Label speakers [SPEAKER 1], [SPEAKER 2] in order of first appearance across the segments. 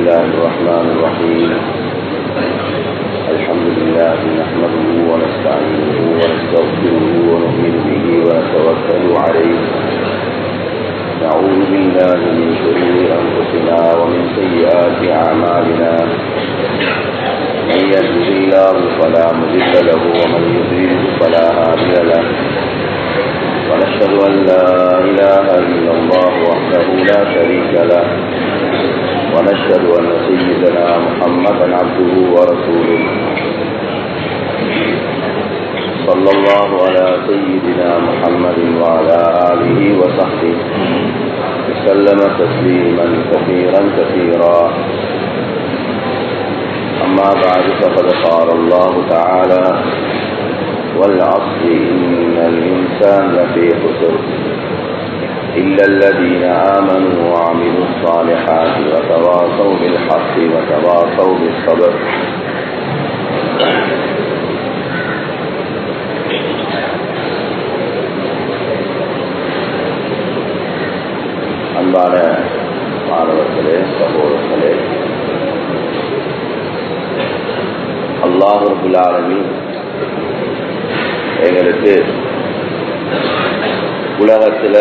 [SPEAKER 1] الله الرحمن الرحيم الحمد لله نحمده ونستعينه ونستغفره ونؤمن به ونتوكل عليه نعوذ بالله من شرور أنفسنا ومن سيئات أعمالنا من يهده الله فلا مضل له ومن يضلل فلا هادي له ونشهد أن لا إله إلا الله وحده لا شريك له ونشهد أن سيدنا محمدا عبده ورسوله صلى الله على سيدنا محمد وعلى آله وصحبه وسلم تسليما كثيرا أما بعد فقد قال الله تعالى والعصر إن الإنسان لفي خسر إلا الذين آمنوا وعملوا الصالحات وتواصوا بالحق وتواصوا بالصبر. அன்பான மாணவர்களே, சகோதரர்களே, அல்லாஹ் ரப்பல் ஆலமீன் எங்களுக்கு உலகத்தில்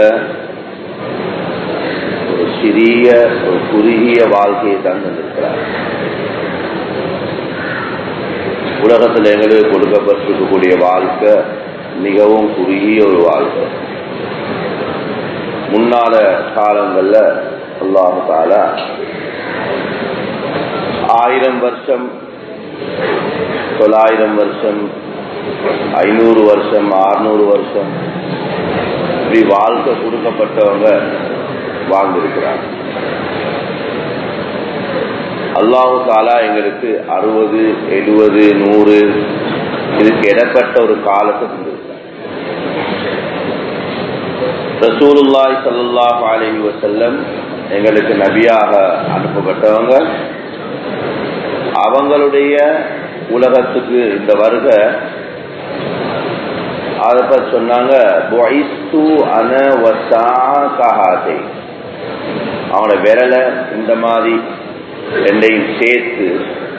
[SPEAKER 1] ஒரு குறுகிய வாழ்க்கையை தான் தந்திருக்கிறார். உலகத்தில் எங்களுக்கு கொடுக்கப்பட்டிருக்கக்கூடிய வாழ்க்கை மிகவும் குறுகிய ஒரு வாழ்க்கை. முன்னால காலங்கள்ல அல்லாஹ் தஆலா 1000 வருஷம், 900 வருஷம், 500 வருஷம், 600 வருஷம் இப்படி வாழ்க்கை கொடுக்கப்பட்டவங்க வாழ்ந்திருக்கிறாங்க. அல்லாஹ் தஆலா எங்களுக்கு 60, 70, 100 இதுக்கு இடப்பட்ட ஒரு காலத்தை தந்திருக்கிறார். ரசூலுல்லாஹி ஸல்லல்லாஹு அலைஹி வஸல்லம் எங்களுக்கு நபியாக அனுப்பப்பட்டவங்க. அவங்களுடைய உலகத்துக்கு இந்த வருகை அதை பற்றி சொன்னாங்க, புஇஸ்து அன வஸாகஹாதை. அவனோட விரலை இந்த மாதிரி ரெண்டையும் சேர்த்து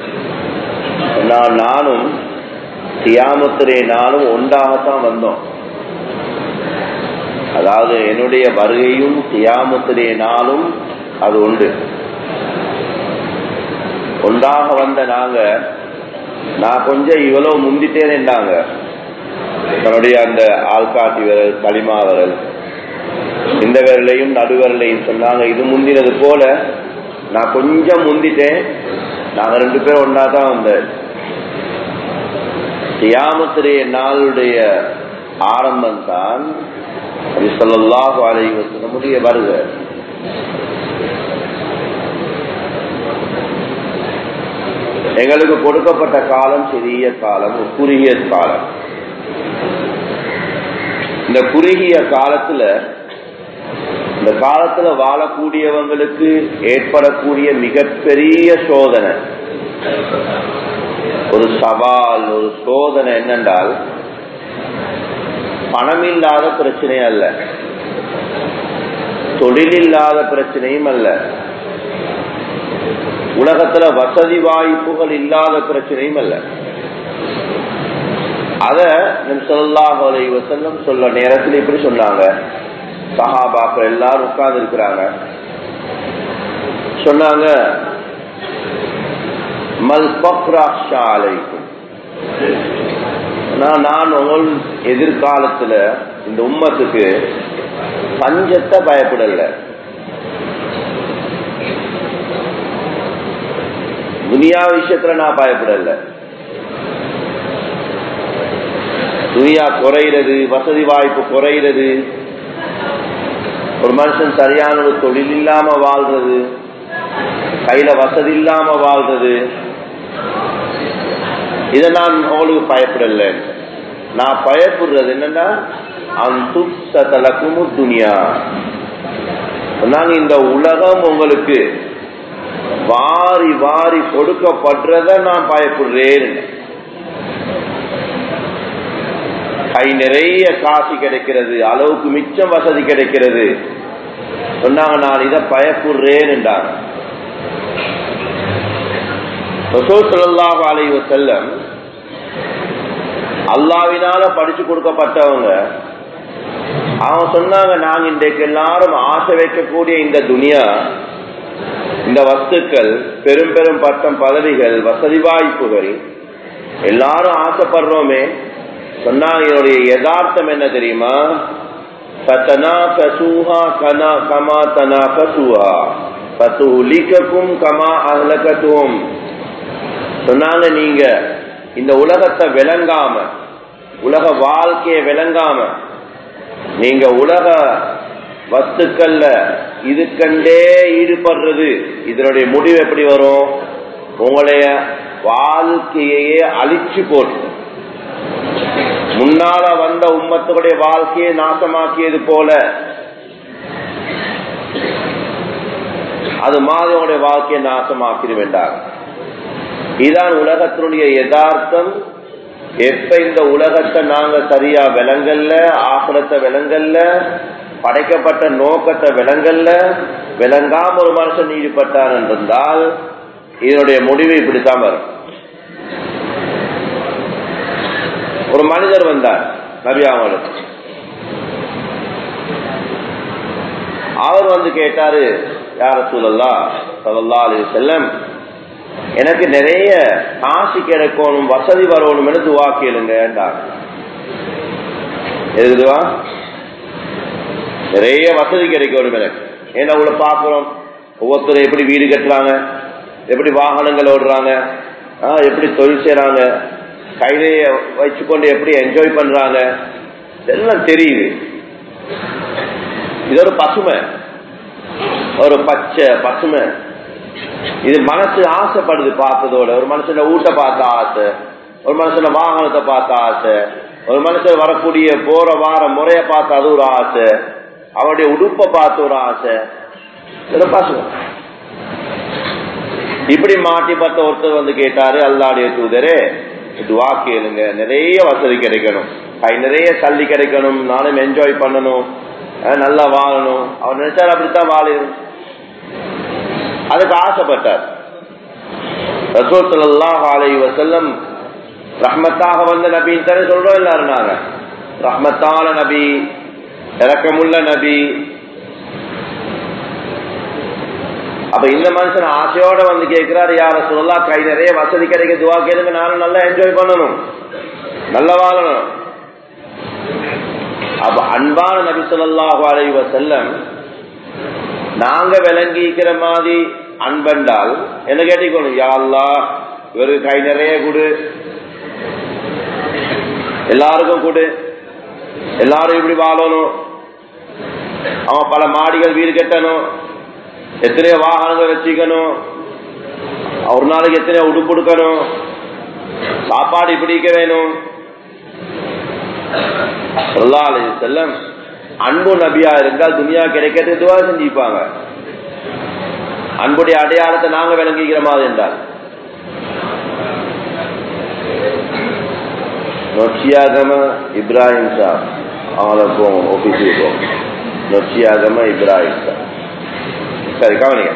[SPEAKER 1] நானும் கியாமத்துடைய நானும் ஒன்றாகத்தான் வந்தோம். அதாவது என்னுடைய வருகையும் கியாமத்துடைய நாளும் அது உண்டு. ஒன்றாக வந்த நான் கொஞ்சம் இவ்வளவு முந்திட்டேன்னுட்டாங்க. தன்னுடைய அந்த ஆள்காட்டி விரல், களிமா விரல், இந்த விரலையும் நடுவிரலையும் சொன்னாங்க, இது முந்தினது போல நான் கொஞ்சம் முந்திட்டேன். நாங்க 2 பேரும் ஒன்னா தான் வந்த. கியாமத்துடைய நாளுடைய ஆரம்பம் தான் நபி ஸல்லல்லாஹு அலைஹி வஸல்லம் வருகை. எங்களுக்கு கொடுக்கப்பட்ட காலம் சிறிய காலம், குறுகிய காலம். இந்த குறுகிய காலத்துல வாழக்கூடியவங்களுக்கு ஏற்படக்கூடிய மிகப்பெரிய சோதனை, ஒரு சவால், ஒரு சோதனை என்னென்றால், பணம் இல்லாத பிரச்சனை அல்ல, தொழில் இல்லாத பிரச்சனையும் அல்ல, உலகத்துல வசதி வாய்ப்புகள் இல்லாத பிரச்சனையும் அல்ல. அத நபி ஸல்லல்லாஹு அலைஹி வஸல்லம் சொல்ல நேரத்தில் இப்படி சொன்னாங்க. சஹாபாக்கள் எல்லாரும் உட்கார்ந்து இருக்கிறாங்க. சொன்னாங்க, மல் ஃபக்ரா அலைக்கும். நான் உங்கள் எதிர்காலத்துல இந்த உம்மத்துக்கு பஞ்சத்தை பயப்படல. துனியா விஷயத்துல நான் பயப்படல. துனியா குறைகிறது, வசதி வாய்ப்பு குறைகிறது, ஒரு மனுஷன் சரியான ஒரு தொழில் இல்லாம வாழ்றது, கையில வசதி இல்லாம வாழ்றது, இதை நான் உங்களுக்கு பயப்படல. நான் பயப்படுறது என்னன்னா, அந்துசதலகுமு துனியா. நாங்க இந்த உலகம் உங்களுக்கு வாரி வாரி கொடுக்கப்படுறத நான் பயப்படுறேன். கை நிறைய காசு கிடைக்கிறது, அளவுக்கு மிச்சம் வசதி கிடைக்கிறது, சொன்னாங்க நான் இதை பயப்படுறேன் என்றாங்க. ரசூல் ஸல்லல்லாஹு அலைஹி வஸல்லம் அல்லாஹ்வினால படிச்சு கொடுக்கப்பட்டவங்க. அவங்க சொன்னாங்க, நாங்க இன்றைக்கு எல்லாரும் ஆசை வைக்கக்கூடிய இந்த துனியா, இந்த வஸ்துக்கள், பெரும் பெரும் பட்டம் பதவிகள், வசதி வாய்ப்புகள் எல்லாரும் ஆசைப்படுறோமே. சொன்னாங்க, இதனுடைய யதார்த்தம் என்ன தெரியுமா? ஃபதனாஃபஸூஹா கமா தனாஃபஸூஹா ஃபதுஹ்லிககும் கமா அஹ்லகதுஹும். சொன்னாங்க, நீங்க இந்த உலகத்தை விளங்காம, உலக வாழ்க்கையை விளங்காம, நீங்க உலக வஸ்துக்கள்ல இதுக்கண்டே ஈடுபடுறது, இதனுடைய முடிவு எப்படி வரும்? உங்களுடைய வாழ்க்கையே அழிச்சு போட்டு, முன்னால வந்த உம்மத்துடைய வாழ்க்கையை நாசமாக்கியது போல அது மாதிரி உங்களுடைய வாழ்க்கையை நாசமாக்கிட வேண்டாம். இதுதான் உலகத்தினுடைய யதார்த்தம். எப்ப இந்த உலகத்தை நாங்க சரியா விளங்கல்ல, ஆகிரத்தை விளங்கல்ல, படைக்கப்பட்ட நோக்கத்தை விளங்கல்ல, விளங்காம ஒரு மனுஷன் ஈடுபட்டான் என்றால் இதனுடைய முடிவு இப்படித்தான் வரும். ஒரு மனிதர் வந்தார் நபி அவங்களுக்கு. அவர் வந்து கேட்டாரு, யா ரசூலல்லாஹ் ஸல்லல்லாஹு அலைஹி வஸல்லம், எனக்கு நிறைய காசு கிடைக்கணும், வசதி வரணும், துவா கேளுங்க. எதுவா? நிறைய வசதி கிடைக்கணும் எனக்கு. ஏன்னா உங்களை பார்க்கிறோம், ஒவ்வொருத்தரும் எப்படி வீடு கட்டுறாங்க, எப்படி வாகனங்கள் ஓடுறாங்க, எப்படி தொழில் செய்யறாங்க, கையிலேயே வச்சுக்கொண்டு எப்படி என்ஜாய் பண்றாங்க, இதெல்லாம் தெரியுது. இது ஒரு பசுமை, ஒரு பச்சை பசுமை. இது மனசு ஆசைப்படுது பார்த்ததோட. ஒரு மனுஷன ஊட்ட பார்த்த ஆசை, ஒரு மனுஷன வாகனத்தை பார்த்த ஆசை, ஒரு மனுஷன் வரக்கூடிய போற வார முறைய பார்த்த அது ஒரு ஆசை, அவருடைய உடுப்பை பார்த்து ஒரு ஆசை. பசுமை இப்படி மாட்டி பார்த்த ஒருத்தர் வந்து கேட்டாரு, அல்லாஹ்வுடைய தூதரே துஆ கேளுங்க, நிறைய வசதி கிடைக்கணும், கை நிறைய சல்லி கிடைக்கணும், நானும் என்ஜாய் பண்ணணும், நல்லா வாழணும். அவர் நினைச்சார் அப்படித்தான் வாழணும், அதுக்கு ஆசைப்பட்டார். ரசூல் ஸல்லல்லாஹு அலைஹி வஸல்லம் ரஹ்மத்தாக வந்த நபின்னு தானே சொல்றோம் எல்லாரும். நாங்க ரஹ்மத்தான நபி, இரக்கமுள்ள நபி. அப்ப இந்த மனுஷன் ஆசையோட வந்து கேட்கிறாரு, யா ரசூலல்லாஹ், கை நிறைய வசதி கிடைக்க துஆ கேளுங்க, நானும் நல்லா என்ஜாய் பண்ணணும், நல்லா வாழணும். அப்ப அன்பான நபி ஸல்லல்லாஹு அலைஹி வஸல்லம் நாங்க விளங்கிக்கிற மாதிரி அன்பண்டால் என்ன கேட்டிக்கணும்? யா அல்லாஹ், ஒரு கை நிறைய கொடு, எல்லாருக்கும் கொடு, எல்லாரும் இப்படி வாழணும், அவன் பல மாடிகள் வீடு கட்டணும், எத்தனையோ வாகனங்கள் வச்சுக்கணும், ஒரு நாளைக்கு எத்தனையோ உடுப்பு கொடுக்கணும், சாப்பாடு இப்படிக்க வேணும். ஸல்லல்லாஹு அலைஹி வஸல்லம் அன்பு நபியா இருந்தால் துனியா கிடைக்கிறது துவா செஞ்சுப்பாங்க. அன்புடைய அடையாளத்தை நாங்க விளங்கிக்கிற மாதிரி என்றால் நொச்சியாகம இப்ராஹிம் சாப் அவங்களுக்கும் ஆபீஸுக்கும் நொச்சியாகம இப்ராஹிம் சாப். சரி கவனிங்க,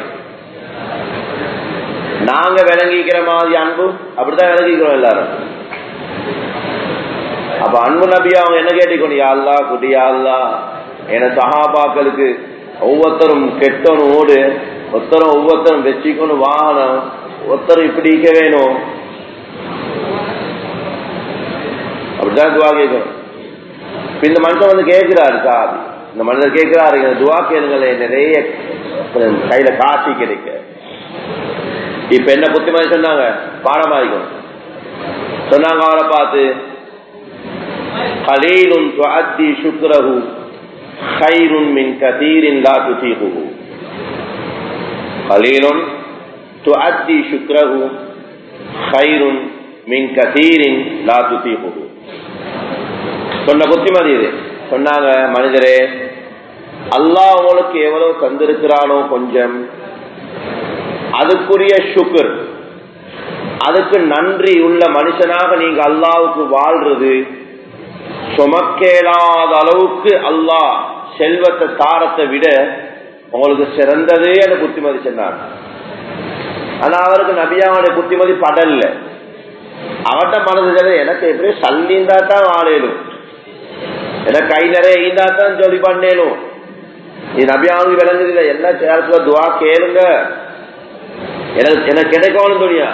[SPEAKER 1] நாங்க விளங்கிக்கிற மாதிரி அன்பு அப்படித்தான் விளங்கிக்கிறோம் எல்லாரும். அப்ப அன்பு நபியா அவங்க என்ன கேட்டுக்கணும்? யா அல்லாஹ் குடி, யா அல்லாஹ் என சஹாபாக்களுக்கு ஒவ்வொருத்தரும் கெட்டணும் ஓடு, ஒவ்வொருத்தரும் வச்சுக்கணும் வாகனம், ஒருத்தரும் இப்படி இருக்க வேணும், அப்படிதான் துவா கேட்கணும். இந்த மனுஷன் வந்து கேட்கிறாரு, சார் இந்த மனிதர் கேட்கிறாரு, துவா கேளுங்களேன், நிறைய கையில காசு கிடைக்க. இப்ப என்ன புத்திமதி சொன்னாங்க? பாடமாயிக்கணும் சொன்னாங்க. அவரை பார்த்து, கலீலுன் துஅத்தி ஷுக்ரஹு கைருன் மின் கதீரின் லா துதீகுஹு. கலீலுன் துஅத்தி ஷுக்ரஹு கைருன் மின் கதீரின் லா துதீகுஹு. சொன்ன புத்திமதி இது. சொன்னாங்க, மனிதரே, அல்லாஹ் உங்களுக்கு எவ்வளவு தந்திருக்கிறானோ கொஞ்சம், அதுக்குரிய ஷுக்ர், அதுக்கு நன்றி உள்ள மனுஷனாக நீங்க அல்லாஹ்வுக்கு வாழ்றது, சுமக்கேலாத அளவுக்கு அல்லாஹ் செல்வத்தை தாரத்தை விட உங்களுக்கு சிறந்ததே அந்த புத்திமதி சொன்னார். ஆனா அவருக்கு நபியாவுடைய புத்திமதி படல்ல. அவட்ட மனது எனக்கு எப்படி சல்லிந்தா தான் வாழலும், எனக்கு கை நிறைய ஈந்தா தான் ஜொலி பண்ணேலும். நீ நபியாவுக்கு விளங்குது இல்லை, என்ன சேர்த்துல துவா கேளுங்க, எனக்கு கிடைக்கணும் துணியா.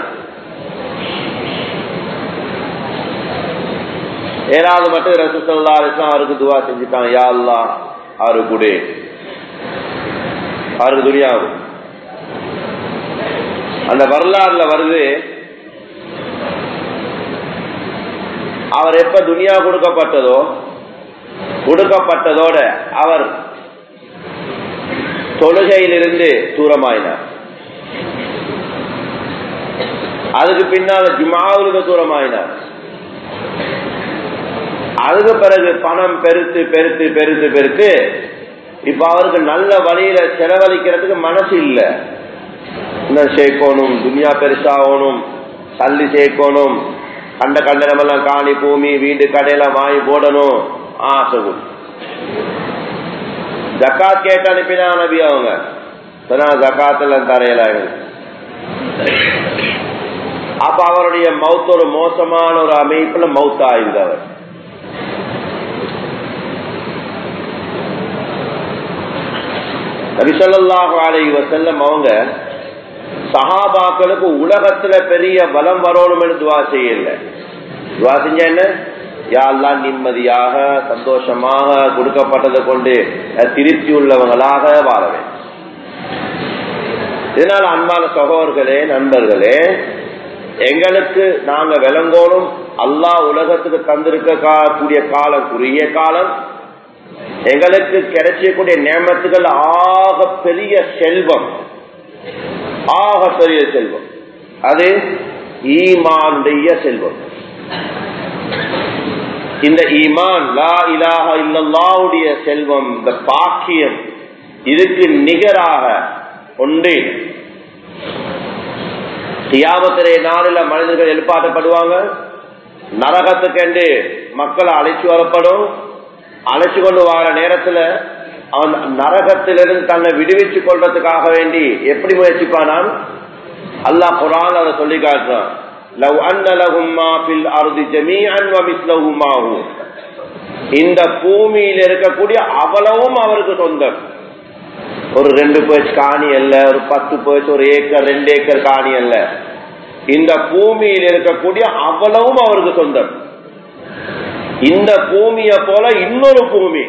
[SPEAKER 1] ஏழாவது மட்டும் ரசூல் ஸல்லல்லாஹு அலைஹி வஸல்லம் அவருக்கு துவா செஞ்சுட்டாங்க, யா அல்லாஹ் அவருக்கு கூட அவருக்கு துணியாகும். அந்த வரலாறுல வருது, அவர் எப்ப துனியா கொடுக்கப்பட்டதோட அவர் தொழுகையிலிருந்து தூரமாயினார். அதுக்கு பின்னால ஜுமாவுக்கு தூரமாயினார். அதுக்கு பிறகு பணம் பெருத்து பெருத்து பெருத்து பெருத்து இப்ப அவருக்கு நல்ல வழியில செலவழிக்கிறதுக்கு மனசு இல்ல. இன்னும் சேர்க்கணும், துனியா பெருசாகணும், தள்ளி சேர்க்கணும், கண்ட கண்டனமெல்லாம் காணி பூமி வீடு கடையெல்லாம் வாங்கி போடணும் ஆசை. ஜக்காத் கேட்டு அனுப்பினா நபி அவங்க ஜக்காத்துல தரையில. அப்ப அவருடைய மவுத் ஒரு மோசமான ஒரு அமைப்புல மவுத்தா இருந்தவர். நபி ஸல்லல்லாஹு அலைஹி வஸல்லம் அவங்க சஹாபாக்களுக்கு உலகத்துல பெரிய பலம் வரணும் என்று துவா செய்யல. துவா செஞ்ச என்ன, யா அல்லாஹ் நிம்மதியாக சந்தோஷமாக கொடுக்கப்பட்டதை கொண்டு திருப்தி உள்ளவங்களாக வாழவே. இதனால அன்பான சகோதரர்களே, நண்பர்களே, எங்களுக்கு நாங்க விளங்கோனும் அல்லாஹ் உலகத்துக்கு தந்திருக்கக்கூடிய காலம் குறுகிய காலம். எங்களுக்கு கிடைச்சக்கூடிய நியமத்துகள் ஆக பெரிய செல்வம், ஆக பெரிய செல்வம் அது ஈமானுடைய செல்வம். இந்த ஈமான் லா இலாஹ இல்லல்லாஹுடைய செல்வம், இந்த பாக்கியம், இதுக்கு நிகராக ஒன்று கியாமத்திலே நாளில் மனிதர்கள் எழுப்பாட்டப்படுவாங்க. நரகத்துக்கு என்று மக்களை அழைச்சு வரப்படும். அழைச்சு கொண்டு வர நேரத்தில் அவன் நரகத்திலிருந்து தன்னை விடுவிச்சு கொள்றதுக்காக வேண்டி எப்படி முயற்சிப்பானான்? அல்லாஹ் குர்ஆன்ல அதை சொல்லி காட்டுறான். லவ் அன்ன லஹும் மா ஃபில் அர்தி ஜமீஅன் வ மிஸ்லஹு மாஹு, இந்த பூமியில் இருக்கக்கூடிய அவ்வளவும் அவருக்கு சொந்தம். ஒரு 2 பேஜ் காணி அல்ல, ஒரு 10 பேஜ், ஒரு ஏக்கர் 2 ஏக்கர் காணி அல்ல. இந்த பூமியில் இருக்கக்கூடிய அவ்வளவும் அவருக்கு சொந்தம். இந்த பூமியை போல இன்னொரு பூமி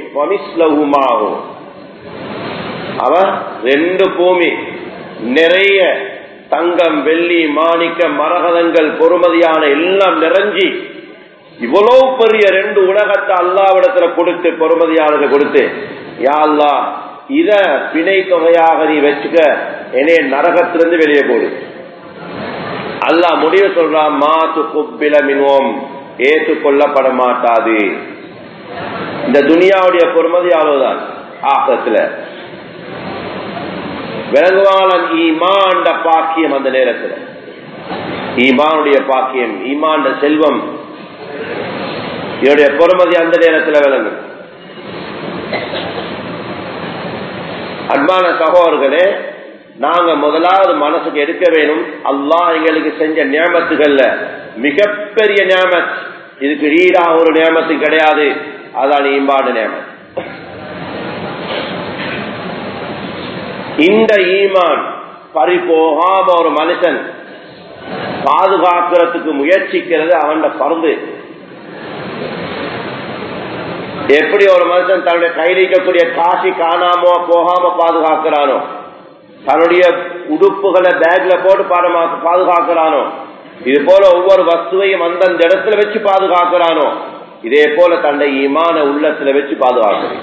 [SPEAKER 1] அவன் 2 பூமி நிறைய தங்கம் வெள்ளி மாணிக்க மரகதங்கள் பொறுமதியான எல்லாம் நிறைஞ்சி இவ்வளவு பெரிய 2 உலகத்தை அல்லாஹ்விடத்துல கொடுத்து பொறுமதியானதை கொடுத்து, யா அல்லாஹ் இத பிணை தொகையாக நீ வச்சுக்க, என்னைய நரகத்திலிருந்து வெளியே போடு. அல்லாஹ் முடிவு சொல்றான், மா துகுப்பில மின்ஹும், ஏற்றுக்கொள்ளப்பட மாட்டாது. இந்த துனியாவுடைய பொறுமதி அவ்வளவுதான். ஆகத்துல விளங்குவான் ஈமான் பாக்கியம். அந்த நேரத்தில் ஈமானுடைய பாக்கியம், ஈமான் செல்வம், இதனுடைய பொறுமதி அந்த நேரத்தில் விளங்கும். அன்பான சகோதரர்களே, நாங்க முதலாவது மனசுக்கு எடுக்க வேணும், அல்லாஹ் எங்களுக்கு செஞ்ச நியமத்துகள்ல மிகப்பெரிய நியமத், இதுக்கு ஈடாக ஒரு நியமத்து கிடையாது, அதான் ஈமான் நியமத். இந்த ஈமான் பறிபோகாம ஒரு மனுஷன் பாதுகாக்கிறதுக்கு முயற்சிக்கிறது அவன் பருந்து. எப்படி ஒரு மனுஷன் தன்னுடைய கையில் இருக்கக்கூடிய காசி காணாமோ போகாம பாதுகாக்கிறானோ, தன்னுடைய உடுப்புகளை பேக்ல போட்டு பாதுகாக்கிறானோ, இது போல ஒவ்வொரு வஸ்துவையும் அந்தந்த இடத்துல வச்சு பாதுகாக்கிறானோ, இதே போல தன்னுடைய ஈமான உள்ளத்துல வச்சு பாதுகாக்கிறேன்.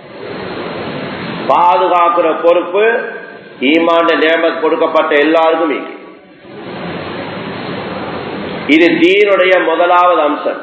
[SPEAKER 1] பாதுகாக்கிற பொறுப்பு ஈமான நியமத் கொடுக்கப்பட்ட எல்லாருக்கும். இது தீனுடைய முதலாவது அம்சம்.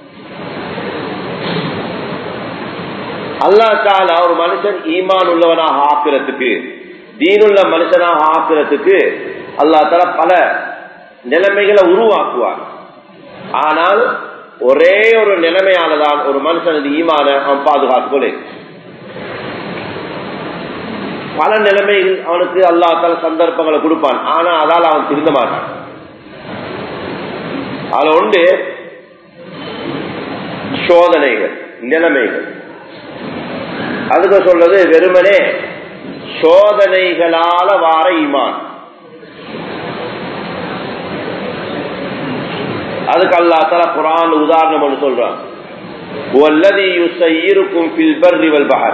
[SPEAKER 1] அல்லாஹ் தஆலா ஒரு மனுஷன் ஈமான் உள்ளவனாக ஆக்குறதுக்கு, தீனுள்ள மனுஷனாக ஆக்குறதுக்கு அல்லாஹ் தஆலா பல நிலைமைகளை உருவாக்குவார். ஆனால் ஒரே ஒரு நிலைமையானதான் ஒரு மனுஷனது ஈமான அவன் பாதுகாத்துக்கொள்ள. பல நிலைமைகள் அவனுக்கு அல்லாஹ் தஆலா சந்தர்ப்பங்களை கொடுப்பான். ஆனா அதால அவன் திருந்த மாட்டான். அதுல ஒன்று சோதனைகள், நிலைமைகள். அதுக்கு சொல்றது வெறுமனே சோதனைகளால வார ஈமான். அதுக்கு அல்லாஹ் தஆலா குர்ஆன் உதாரணம் ஒன்று சொல்றான். வல்லதி யுஸய்யிருக்கும் ஃபில் பர்ரி வல் பஹர்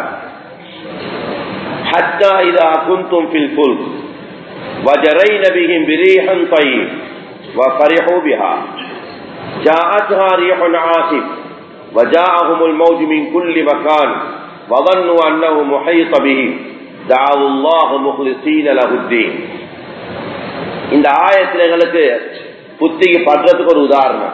[SPEAKER 1] ஹத்தா இதா குன்தும் ஃபில் ஃபுல்க் வஜரைன பிஹிம் பிரீஹன் தய்யிப் வஃபரிஹு பிஹா ஜாஅத்ஹா ரீஹுன் ஆஸிப் வஜாஅஹுமுல் மௌஜு மின் குல்லி மகான் வظنوا أنه محيط بهم دعوا الله مخلصين له الدين. இந்த ஆயத்தில் எங்களுக்கு புத்திக்கு படுறதுக்கு ஒரு உதாரணம்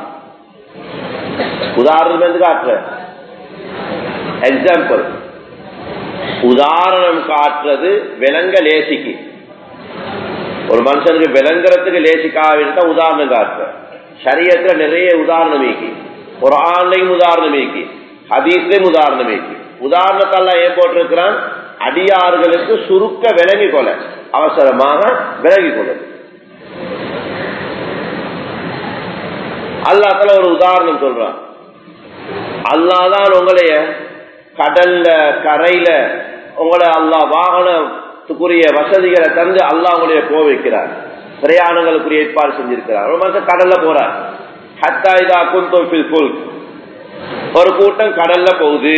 [SPEAKER 1] காட்டுற எக்ஸாம்பிள். உதாரணம் காட்டுறது விளங்க லேசிக்கு, ஒரு மனுஷனுக்கு விளங்குறதுக்கு லேசிக்காக உதாரணம் காட்டுற. ஷரியத்துல நிறைய உதாரணம் இருக்கு, ஒரு ஆன்லைன் உதாரணம் இருக்கு, ஹதீஸ்லயும் உதாரணம் இருக்கு. உதாரணத்தெல்லாம் ஏன் போட்டிருக்கிறான்? அடியார்களுக்கு சுருக்க விளங்கிக் கொள்ள, அவசரமாக விளங்கிக் கொள்ள. அல்லாஹ் தஆலா ஒரு உதாரணம் சொல்றான். அல்லாஹ் தான் உங்களைய கடல்ல கரையில உங்களை அல்லாஹ் வாகனத்துக்குரிய வசதிகளை தந்து அல்லாஹ் உங்களைய போக வைக்கிறார், பிரயாணங்களுக்குரிய ஏற்பாடு செஞ்சிருக்கிறார். ஒரு மனுஷன் கடல்ல போறார். ஹத்தா இதா குன்தும் ஃபில் ஃபுல்க், ஒரு கூட்டம் கடல்ல போகுது,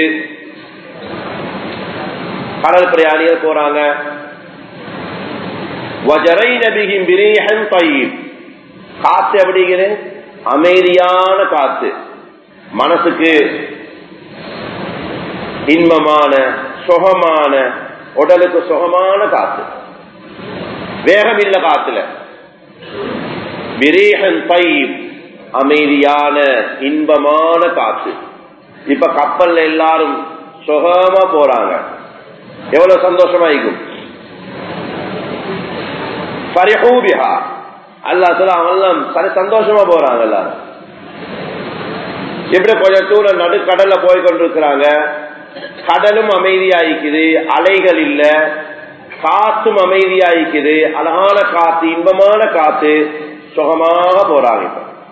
[SPEAKER 1] கடல் பிரயாணிகள் போறாங்க. வஜரைன பிஹிம் பிரீஹன் தய்யிப், காத்து அப்படிங்கிறது அமைதியான காத்து, மனசுக்கு இன்பமான சுகமான, உடலுக்கு சுகமான காத்து, வேகம் இல்ல காத்துல. பிரீஹன் தய்யிப், அமைதியான இன்பமான காத்து. இப்ப கப்பல்ல எல்லாரும் சுகமா போறாங்க, எவ்வளவு சந்தோஷமா இருக்கும். ஃபரிஹூ பிஹா, அல்லாஹ் தஆலா அவெல்லாம் சந்தோஷமா போறாங்க எல்லாரும். இப்படி கொஞ்சம் தூரம் நடுக்கடல்ல போய் கொண்டிருக்கிறாங்க. கடலும் அமைதியாயிக்குது, அலைகள் இல்ல, காத்தும் அமைதியாயிக்குது, அழகான காத்து, இன்பமான காத்து, சுகமாக போறாங்க.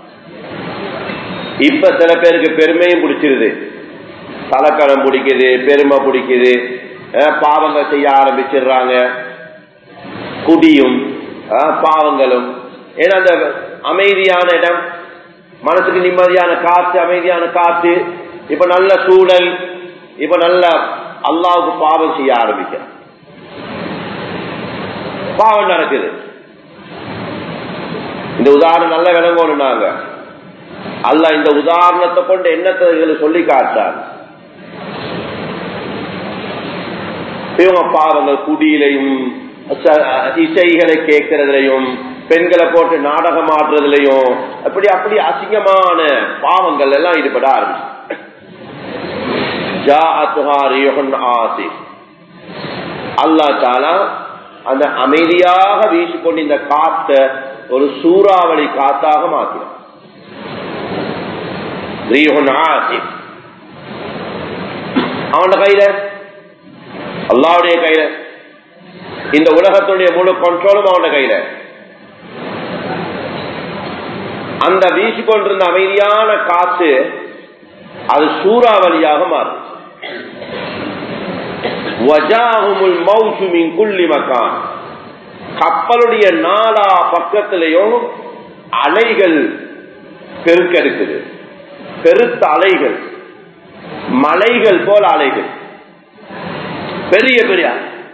[SPEAKER 1] இப்ப சில பேருக்கு பெருமையும் பிடிச்சிருது, தலக்கணம் பிடிக்குது, பெருமை பிடிக்குது, பாவங்கள் செய்ய ஆரம்பிச்சிடுறாங்க, குடியும் பாவங்களும். ஏன்னா அந்த அமைதியான இடம், மனசுக்கு நிம்மதியான காத்து, அமைதியான காத்து, இப்ப நல்ல சூழல், இப்ப நல்ல அல்லாஹ்வுக்கு பாவம் செய்ய ஆரம்பிக்க, பாவம் நடக்குது. இந்த உதாரணம் நல்ல விளங்கணும். நாங்க அல்லாஹ் இந்த உதாரணத்தை கொண்டு என்னத்தை சொல்லி காட்டார். இவங்க பாவங்கள் குடியிலையும் இசைகளை கேட்கறதுலையும் பெண்களை போட்டு நாடகம் ஆடுறதுலையும் அப்படி அப்படி அசிங்கமான பாவங்கள் எல்லாம் ஈடுபட ஆரம்பிச்சு. அல்லாஹ் தஆலா அந்த அமைதியாக வீசிக்கொண்டு இந்த காத்த ஒரு சூறாவளி காத்தாக மாத்தினான். அவன் கையில, அல்லாஹ்வுடைய கையில, இந்த உலகத்துடைய முழு கண்ட்ரோலும் அவன் கையில. அந்த வீசிக்கொண்டிருந்த அமைதியான காத்து அது சூறாவளியாக மாறும். வஜாஹுமுல் மௌஜு மின் குல்லி மகான், கப்பலுடைய நாலா பக்கத்திலேயும் அலைகள் பெருக்கெடுக்குது, பெருத்த அலைகள், மலைகள் போல அலைகள், பெரிய பெரிய.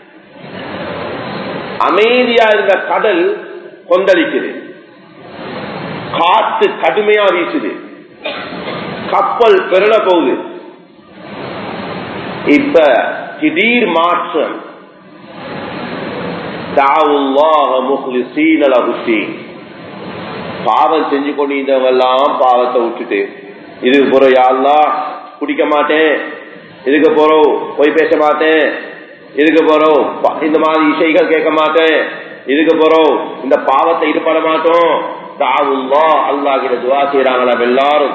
[SPEAKER 1] அமைதியா இருந்த கடல் கொந்தளிக்குது, காத்து கடுமையா வீசுது, கப்பல் பெருள போகுது. இப்ப திடீர் மாற்றம். பாவம் செஞ்சு கொண்டிருந்தவெல்லாம் பாவத்தை விட்டுட்டு, இதுக்கு போறோம் யா அல்லாஹ் குடிக்க மாட்டேன், இதுக்கு போறோம் போய் பேச மாட்டேன், இதுக்கு போறோம் இந்த மாதிரி இசைகள் கேட்க மாட்டேன், இதுக்கு போறோம் இந்த பாவத்தை ஈடுபட மாட்டோம். அல்லாஹ் கிட்ட துஆ செய்றாங்களா எல்லாரும்.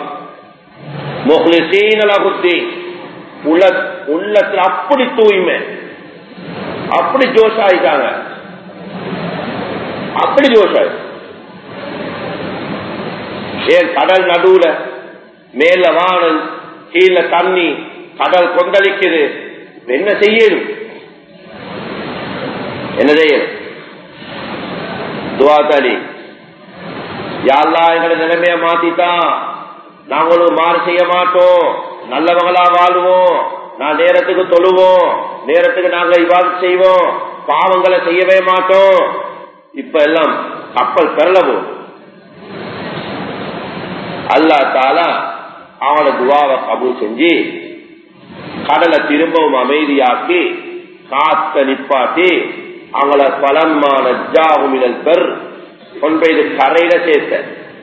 [SPEAKER 1] முஹ்லிஸீன லஹுத்தீன், உள்ளத்துல அப்படி தூய்மை, அப்படி ஜோஷ் ஆயிட்டாங்க. அப்படி ஜோஷ் ஆயி ஏன் கடல் நடுவுல மேல வானல் கீழே தண்ணி கடல் கொந்தளிக்குது. என்ன செய்யணும்? என்ன செய்யணும்? துவா தானி. யா அல்லாஹ் எங்களை நிலைமைய மாத்திட்டான், நாங்களும் மாறு செய்ய மாட்டோம், நல்லவங்களா வாழ்வோம், நான் நேரத்துக்கு தொழுவோம், நேரத்துக்கு நாங்க இபாதத் செய்வோம், பாவங்களை செய்யவே மாட்டோம். இப்ப எல்லாம் கப்பல் பெறலவும் அல்லாஹ் தஆலா அவனோட துவாவை கபூல் செஞ்சு கடலை திரும்பவும் அமைதியாக்கி காத்த நிப்பாட்டி அவங்கள பலமான ஜாவுமினல் பெர் கொண்டு போயிட்டு கரையில சேர்த்த.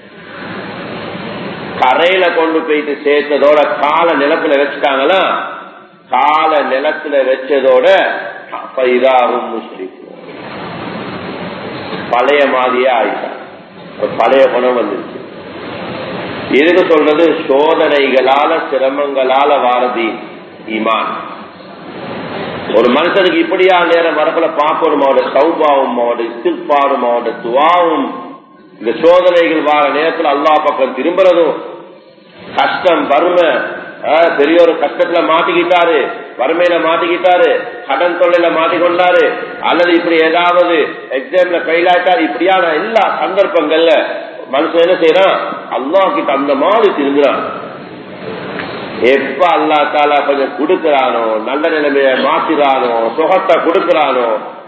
[SPEAKER 1] கரையில கொண்டு போயிட்டு சேர்த்ததோட கால நிலத்துல வச்சுட்டாங்களா, கால நிலத்துல வச்சதோட இதாகும் முஸ்லிம் பழைய மாதிரியே ஆயிட்டான். பழைய குணம் வந்துருச்சு. எதுக்கு சொல்றது? சோதனைகளால சிரமங்களால வாரதி ஈமான். ஒரு மனுஷனுக்கு இப்படியா நேரம் வரக்குள்ள பார்க்கணும், அவருடைய சௌபாவும் அவருடைய இஸ்திக்பாரும் அவருடைய துவாவும். இந்த சோதனைகள் வார நேரத்தில் அல்லாஹ் பக்கம் திரும்புறதும், கஷ்டம் வறுமை, பெரிய ஒரு கஷ்டத்துல மாட்டிக்கிட்டாரு, வறுமையில மாட்டிக்கிட்டாரு, கடன் தொல்லையில மாட்டிக்கொண்டாரு, அல்லது இப்படி ஏதாவது எக்ஸாம்ல ஃபெயில் ஆயிட்டாரு, இப்படியான எல்லா சந்தர்ப்பங்கள்ல மனுஷன் என்ன செய்யறான்? அல்லாஹ் கிட்ட அந்த மாதிரி திரும்புறான். எப்ப அல்லாஹ் தஆலா கொஞ்சம் கொடுக்கிறானோ, நல்ல நிலைமைய மாத்திரானோ, சுகத்தை கொடுக்கிறானோ,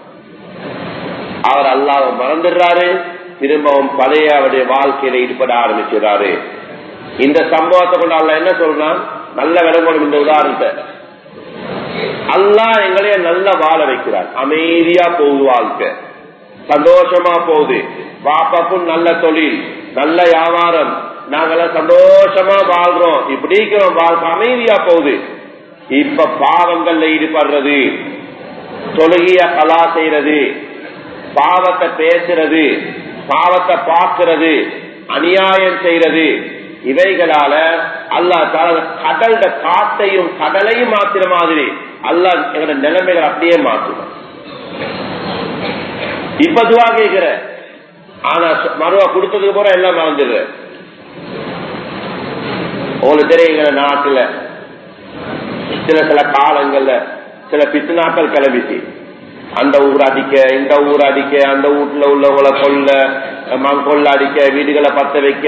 [SPEAKER 1] அவர் அல்லாஹ் மறந்துடுறாரு, திரும்பவும் பழைய அவருடைய வாழ்க்கையில ஈடுபட ஆரம்பிச்சுறாரு. இந்த சம்பவத்தை கொண்டு அல்லாஹ் என்ன சொல்றான்? நல்ல விளங்கணும். இந்த உதாரணத்தை அல்லாஹ் எங்களைய நல்ல வாழ வைக்கிறார். அமைதியா போகுது வாழ்க்கை, சந்தோஷமா போகுது, பாப்பாக்கும் நல்ல தொழில், நல்ல வியாபாரம், நாங்கெல்லாம் சந்தோஷமா வாழ்றோம், இப்படி இருக்கிறோம், வாழ்க்கை அமைதியா போகுது. இப்ப பாவங்கள்ல ஈடுபடுறது, தொழுகிய கலா செய்யறது, பாவத்தை பேசுறது, பாவத்தை பார்க்கிறது, அநியாயம் செய்யறது, இவைகளால அல்லாஹ் தஆலா கடல்ட காத்தையும் கடலையும் மாத்திர மாதிரி அல்லாஹ் எங்களோட நிலைமைகள் அப்படியே மாற்றுவான். இப்ப துவா கேட்கிற, ஆனா மறுவா கொடுத்ததுக்கு போற எல்லாம் மறந்துடுற. உங்களுக்கு தெரியுங்க, நாட்டுல சில காலங்கள்ல சில பித்துனாக்கள் கிளம்பிச்சு. அந்த ஊர் அடிக்க, இந்த ஊர் அடிக்க, அந்த வீட்டுல உள்ளவங்களை கொள்ள அடிக்க, வீடுகளை பத்த வைக்க,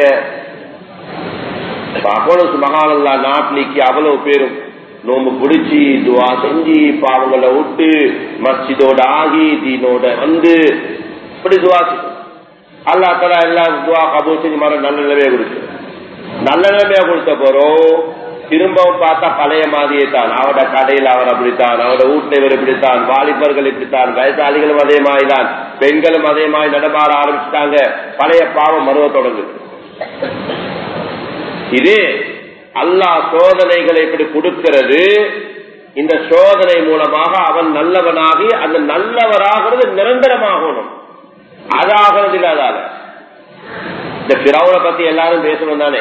[SPEAKER 1] மகானல்லா நாட்டிக்கு அவ்வளவு பேரும் நோம்பு பிடிச்சி துவா செஞ்சு பாவங்களை விட்டு மஸ்ஜிதோட ஆகி தீனோட வந்து இப்படி துவா அல்லாஹ் தஆலா எல்லாம் துவா கபூல் செஞ்சு மர நல்ல நிலைமையா கொடுத்து, நல்ல நிலைமையா கொடுத்த போறோம். திரும்பவும் பார்த்தா பழைய மாதிரியே தான். அவட கடையில் அவர் அப்படித்தான், அவட வீட்டுல இவர் இப்படித்தான், வாலிபர்கள் இப்படித்தான், வயசாளிகளும் அதே மாதிரிதான், பெண்களும் அதே மாதிரி நடமாற ஆரம்பிச்சுட்டாங்க. பழைய பாவம் மறுவ தொடங்குது. இது அல்லாஹ் சோதனைகளை இப்படி கொடுக்கிறது. இந்த சோதனை மூலமாக அவன் நல்லவனாகி அந்த நல்லவராகிறது நிரந்தரமாகணும். அதாகிறது இல்லாதால இந்த ஃபிரௌனை பத்தி எல்லாரும் பேசணும் தானே.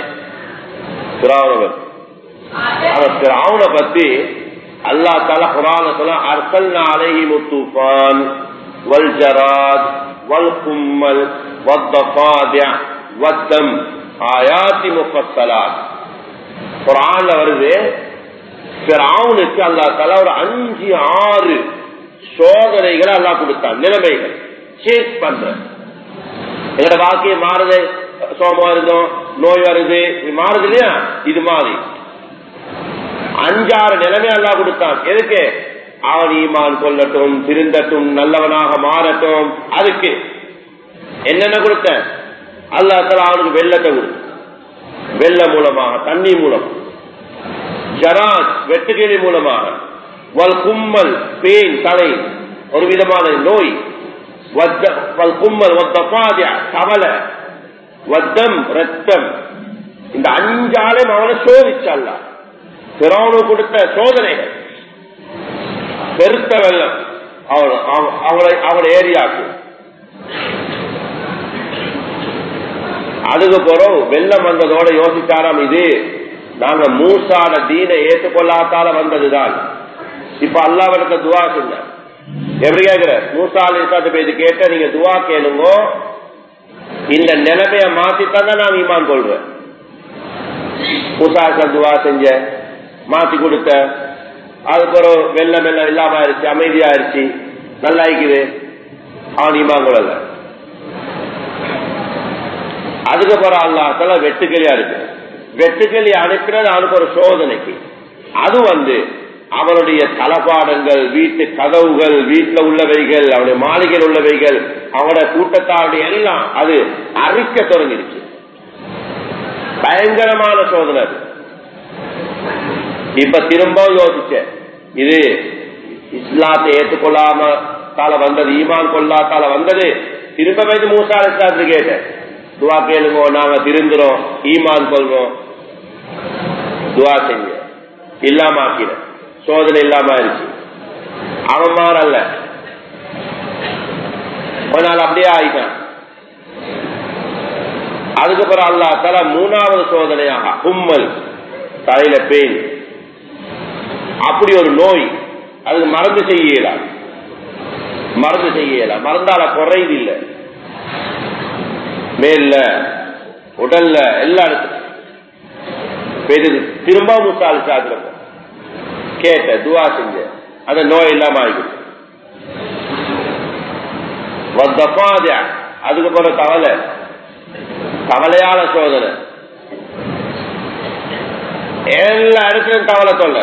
[SPEAKER 1] ஃபிரௌனை பத்தி அல்லாஹ் தஆலா குர்ஆன்ல சொல்ல, அர்சல்னா அலைஹிம் தூஃபான் வல் ஜராத் வல் கும்மல் வத்தஃபாதிஅ வத்தம் ஆயாத்தி முஃபஸ்ஸலாத். குர்ஆன்ல வருது, ஃபிரௌனுக்கு அல்லாஹ் தஆலா ஒரு 5-6 சோதனைகளை அல்லாஹ் கொடுத்தான். நிலைமைகள் சேஞ்ச் பண்ற, எங்களோட வாழ்க்கையை மாறுது, சோமா இருந்தோம், நோய் வருது, மாறுது இல்லையா? இது மாதிரி 5-6 நிலைமை அல்லாஹ் கொடுத்தான். எதுக்கு? அவன் ஈமான் கொள்ளட்டும், திருந்தட்டும், நல்லவனாக மாறட்டும். அதுக்கு என்னென்ன கொடுத்த? அல்லாஹ் தஆலா அவனுக்கு வெள்ளத்தை கொடுத்து, வெள்ளம் மூலமாக, தண்ணி மூலம், ஜராத் வெட்டுக்கிளி மூலமாக, வல் கும்மல் பேன் தலை ஒரு விதமான நோய், வல் கும்மல் வத்தஃபாதிஅ கவலை, வத்தம் ரத்தம். இந்த 5 அவனை சோதிச்சல்ல. ஃபிரௌனு கொடுத்த சோதனைகள், பெருத்த வெள்ளம் அவளை ஏரியாக்கு. அதுக்கு போறோம் வெள்ளம் வந்ததோட யோசிச்சாராம், இது நாங்க மூசாட தீனை ஏற்றுக்கொள்ளாதால வந்ததுதான். இப்ப அல்லாஹ்விடத்துல துஆ செஞ்சார், எப்படி கேட்கிற? மூசா அலைஹிஸ்ஸலாத்து பேசி கேட்ட, நீங்க துவா கேளுங்க, இந்த நிலைமைய மாத்தித்தான் நான் ஈமான் கொள்றேன். மூசா அலைஹிஸ்ஸலாம் துவா செஞ்ச, மாத்தி கொடுத்த, அதுக்கு ஒரு வெள்ளம் வெள்ளம் இல்லாம ஆயிடுச்சு, அமைதியாயிருச்சு, நல்லா இருக்குது, அவன் ஈமான் கொள்ளல. அதுக்கப்புறம் அல்லாஹ் தஆலா வெட்டுக்கிளியா இருக்கு, வெட்டுக்கிளி அனுப்பினது அவனுக்கு ஒரு சோதனைக்கு. அது அவனுடைய தளபாடங்கள், வீட்டு கதவுகள், வீட்டுல உள்ளவைகள், அவனுடைய மாளிகையில் உள்ளவைகள், அவனுடைய கூட்டத்தாருடைய எல்லாம் அது அரிக்க தொடங்கிடுச்சு. பயங்கரமான சோதனை அது. இப்ப திரும்ப யோசிச்ச, இது இஸ்லாத்தை ஏற்றுக்கொள்ளாம தால வந்தது, ஈமான் கொள்ளாத்தால வந்தது. திரும்ப போய் மூசா அலைஹிஸ்ஸலாத்து கேட்டேன், துவா கேளுங்க, நாங்க திருந்துறோம், ஈமான் கொள்றோம். துவா செஞ்ச, இல்லாம ஆக்கிற, சோதனை இல்லாம ஆயிடுச்சு. அவன் மாறல்ல, ஒரு நாள் அப்படியே ஆயிட்டான். அதுக்கப்புறம் அல்லாஹ் தஆலா மூணாவது சோதனையாக உம்மல், தலையில பெயின், அப்படி ஒரு நோய், அதுக்கு மருந்து செய்யலாம், மருந்து செய்யலாம், மருந்தால குறையுது இல்லை, மேல உடல்ல எல்லா இடத்துக்கும். திரும்ப மூசா அலைஹிஸ்ஸலாம் கேட்ட, துவா செஞ்ச, அந்த நோய் இல்லாம ஆகிடுச்சு. அதுக்கப்புறம் கவலை, கவலையான சோதனை, எல்லா இடத்துலயும் கவலை தொல்ல.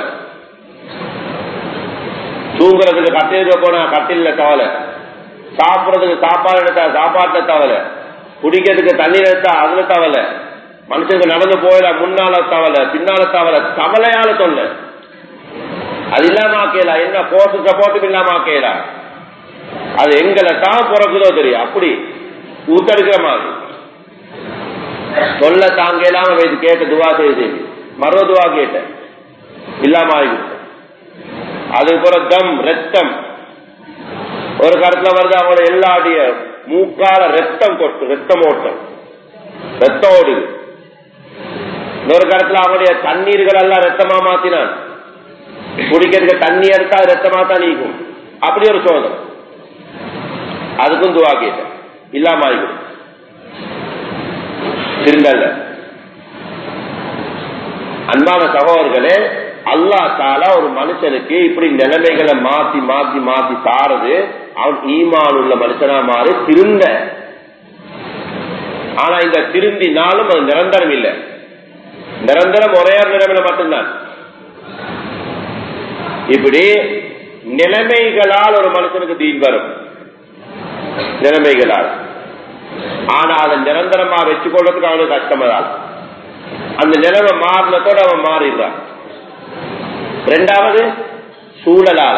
[SPEAKER 1] தூங்குறதுக்கு கட்டில போனா கட்டில கவலை, சாப்பிடறதுக்கு சாப்பாடு எடுத்தா சாப்பாட்டுல கவலை, குடிக்கிறதுக்கு தண்ணீர் எடுத்தா அதுல கவலை, மனுஷனுக்கு நடந்து போயிட முன்னால கவலை, பின்னால கவலை, கவலையால தொல்லை. அது இல்லாம ஆக்கல, என்ன போட்டு சப்போர்ட்டுக்கு இல்லாம ஆக்கல, அது எங்களை தான் பிறகுதோ தெரியும், அப்படி ஊத்தடுக்கிற மாதிரி சொல்ல தாங்க இல்லாம வைத்து கேட்ட, துவா செய்து மறுவ துவா கேட்ட, இல்லாம ஆகிவிட்ட. அதுக்கப்புறம் தம், ரத்தம், ஒரு கருத்துல வருது, அவங்களோட எல்லாடைய மூக்கால ரத்தம் கொட்டு, ரத்தம் ஓட்டம், ரத்தம் ஓடுது. இன்னொரு கருத்துல அவனுடைய தண்ணீர்கள் எல்லாம் ரத்தமா மாத்தினான், குடிக்கிறதுக்கு தண்ணி எடுத்தா ரத்தமா தான் நீக்கும், அப்படி ஒரு சோதனை. அதுக்கும் துவா கேட்ட, இல்லாம ஆகிவிடும். திருந்தல்ல. அன்பான சகோதரர்களே, அல்லாஹ் தஆலா ஒரு மனுஷனுக்கு இப்படி நிலைமைகளை மாத்தி மாத்தி மாத்தி தாரது, அவன் ஈமான் உள்ள மனுஷனா மாறி திருந்த. ஆனா இந்த திருந்தினாலும் அது நிரந்தரம் இல்லை, நிரந்தரம் ஒரே நிலைமையில மட்டும்தான். இப்படி நிலைமைகளால் ஒரு மனுஷனுக்கு தீன் வரும், நிலைமைகளால். ஆனா அதை நிரந்தரமா வச்சுக்கொள்றதுக்கு அவனுக்கு கஷ்டமாதான். அந்த நிலைமை மாறினத்தோட அவன் மாறிடுறான். இரண்டாவது சூழலால,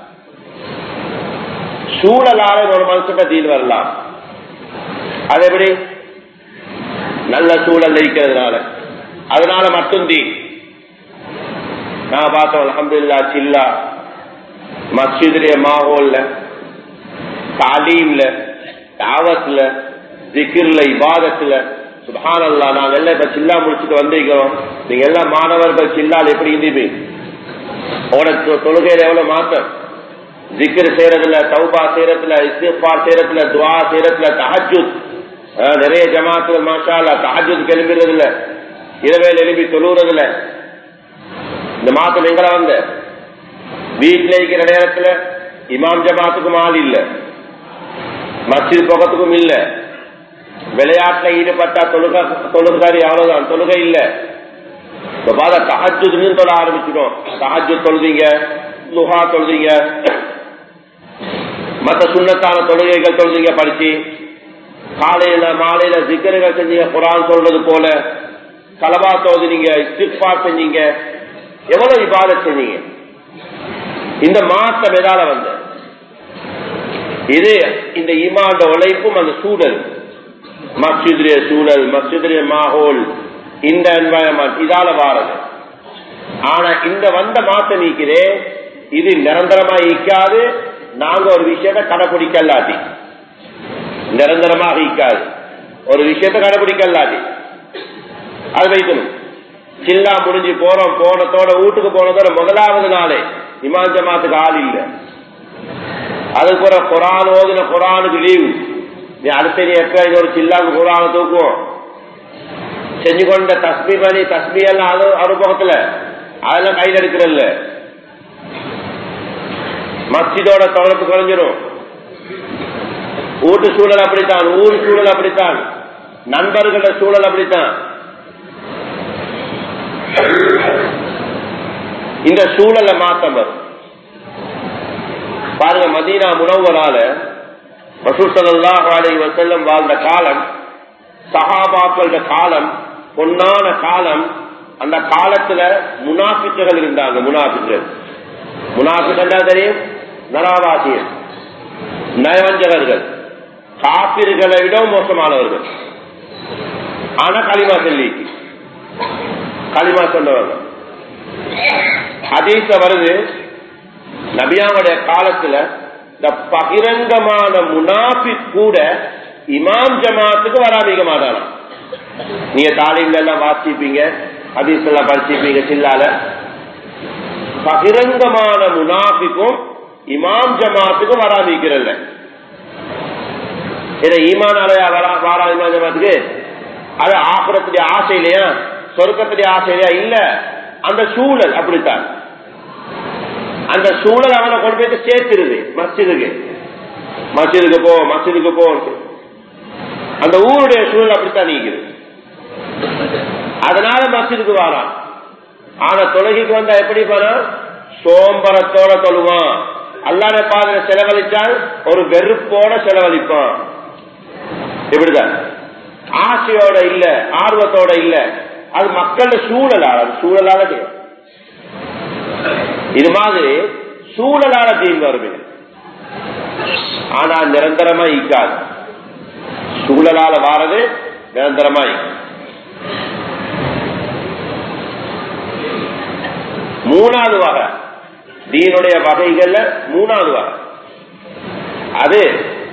[SPEAKER 1] சூழலால ஒரு மனுஷன் தீன் வரலாம். அது எப்படி? நல்ல சூழல் இருக்கிறதுனால, அதனால மட்டும் தீன். நான் பார்த்தோம், அல்ஹம்துலில்லாஹ், சில்லா மஸ்ஜிதுடைய மாஹோல்ல, தாலீம்ல, தாவத்ல, ஜிக்ர்ல, இபாதத்துல, சுப்ஹானல்லாஹ். நாங்க எல்லாம் இப்ப சில்லா முடிச்சுட்டு வந்திருக்கிறோம். நீங்க எல்லாம் மாணவர்கள் சில்லால் எப்படி இருந்தீங்க? உனக்கு தொழுகையில எவ்வளவு மாற்றம், ஜிக்ர் செய்யறதுல, தௌபா செய்யறதுல, இஸ்திக்பார் செய்யறதுல, துஆ செய்யறதுல, தஹஜ்ஜுத், நிறைய ஜமாத்துல மாஷா அல்லாஹ் தஹஜ்ஜுத் எழும்புறதுல, இரவேல எழுப்பி தொழுறதுல. இந்த மாதம் எங்களை வந்த வீட்டில் இருக்கிற நேரத்துல இமாம் ஜமாத்துக்கும் ஆள் இல்ல, மஸ்ஜித் பக்கத்துக்கும் இல்ல, விளையாட்டுல ஈடுபட்டா தொழுகாரி அவ்வளவுதான், தொழுகை இல்ல. தஹஜ்ஜுத்னு தொழ ஆரம்பிச்சிடும். தஹஜ்ஜுத் தொழுதீங்க, லுஹா தொழுதீங்க, மற்ற சுன்னத்தான தொழுகைகள் தொழுதீங்க படிச்சு, காலையில மாலையில ஜிக்ருகள் செஞ்சீங்க, குர்ஆன் சொல்றது போல, கலவா தொழுதீங்க, இஸ்திக்பார் செஞ்சீங்க, எவ்வளவு இபாதத் செஞ்சீங்க. இந்த மாற்றம் எதால வந்த? இது இந்த ஈமான் உழைப்பும் அந்த சூழல், மஸ்ஜிதுடைய சூழல், மஸ்ஜிதுடைய மாஹோல், இந்த என்வாயன்மெண்ட், இதால வாரது. ஆனா இந்த வந்த மாற்றம் நீக்கிறே, இது நிரந்தரமா ஈக்காது. நாங்க ஒரு விஷயத்தை கடைபிடிக்கலாட்டி நிரந்தரமாக ஈக்காது. ஒரு விஷயத்தை கடைபிடிக்கலாட்டி அது வைக்கணும். சில்லா முடிஞ்சு போறோம், போனதோட வீட்டுக்கு போனதோட முதலாவது நாளே இமாம் ஜமாத்துக்கு ஆள் இல்ல, அதுக்கு ஒரு குரான் ஓதுன குரானுக்கு லீவு. நீ அடுத்த நீ எப்ப இது ஒரு சில்லாக்கு குரான தூக்குவோம் செஞ்சு கொண்ட தஸ்மி பண்ணி தஸ்மி எல்லாம் அது அனுபவத்துல அதெல்லாம் கையில் எடுக்கிறல்ல. மஸ்ஜிதோட தொடர்பு குறைஞ்சிடும். வீட்டு சூழல் அப்படித்தான், ஊர் சூழல் அப்படித்தான், நண்பர்கள சூழல் அப்படித்தான். இந்த சூழலை மாற்றம் வரும். பாருங்க, மதீனா முனவ்வரால ரசூல் ஸல்லல்லாஹு அலைஹி வஸல்லம் வாழ்ந்த காலம், சஹாபாக்களோட காலம், பொன்னான காலம். அந்த காலத்துல முனாஃபிக்குகள் இருந்தாங்க. முனாஃபிக்குகள் தெரியும், நரவாசியர், நயவஞ்சகர்கள், காபிர்களை விட மோசமானவர்கள். ஆனா களிமா சொன்னவர்கள். ஹதீஸ்ல வருது, நபியாவுடைய காலத்துல இந்த பகிரங்கமான முனாஃபிக் கூட இமாம் ஜமாத்துக்கு வராமிக்க மாட்டானா. நீங்க தாலீம்ல எல்லாம் வாசிப்பீங்க, ஹதீஸ் எல்லாம் படிச்சிருப்பீங்க. சில்லால பகிரங்கமான முனாஃபிக்கும் இமாம் ஜமாத்துக்கு வராமிக்கிறல்ல. இதை ஈமானாலயா வாரா இமாம் ஜமாத்துக்கு? அது ஆகிரத்துடைய ஆசை இல்லையா, சொர்க்கத்துடைய ஆசை இல்லையா? இல்ல, அந்த சூழல் அப்படித்தான். அந்த சூழல் அவனை கொண்டு போய் சேர்த்துருது. மஸ்ஜிதுக்கு போ அந்த ஊருடைய சூழல் அப்படித்தான் நீக்குது. அதனால மஸ்ஜிதுக்கு வாரான். ஆனா தொழுகைக்கு வந்தா எப்படி போனா சோம்பரத்தோட தொழுவான். அல்லாஹ்வுடைய பாதையில செலவழிச்சால் ஒரு வெறுப்போட செலவழிப்பான். இப்படிதான், ஆசையோட இல்ல, ஆர்வத்தோட இல்ல. அது மக்களோட சூழலால செய்யும். இது மாதிரி சூழலால தீன் வரும். ஆனா நிரந்தரமா ஈக்காது. சூழலால வாரது நிரந்தரமா. மூணாவது வகை தீனுடைய வகைகள்ல மூணாவது வகை, அது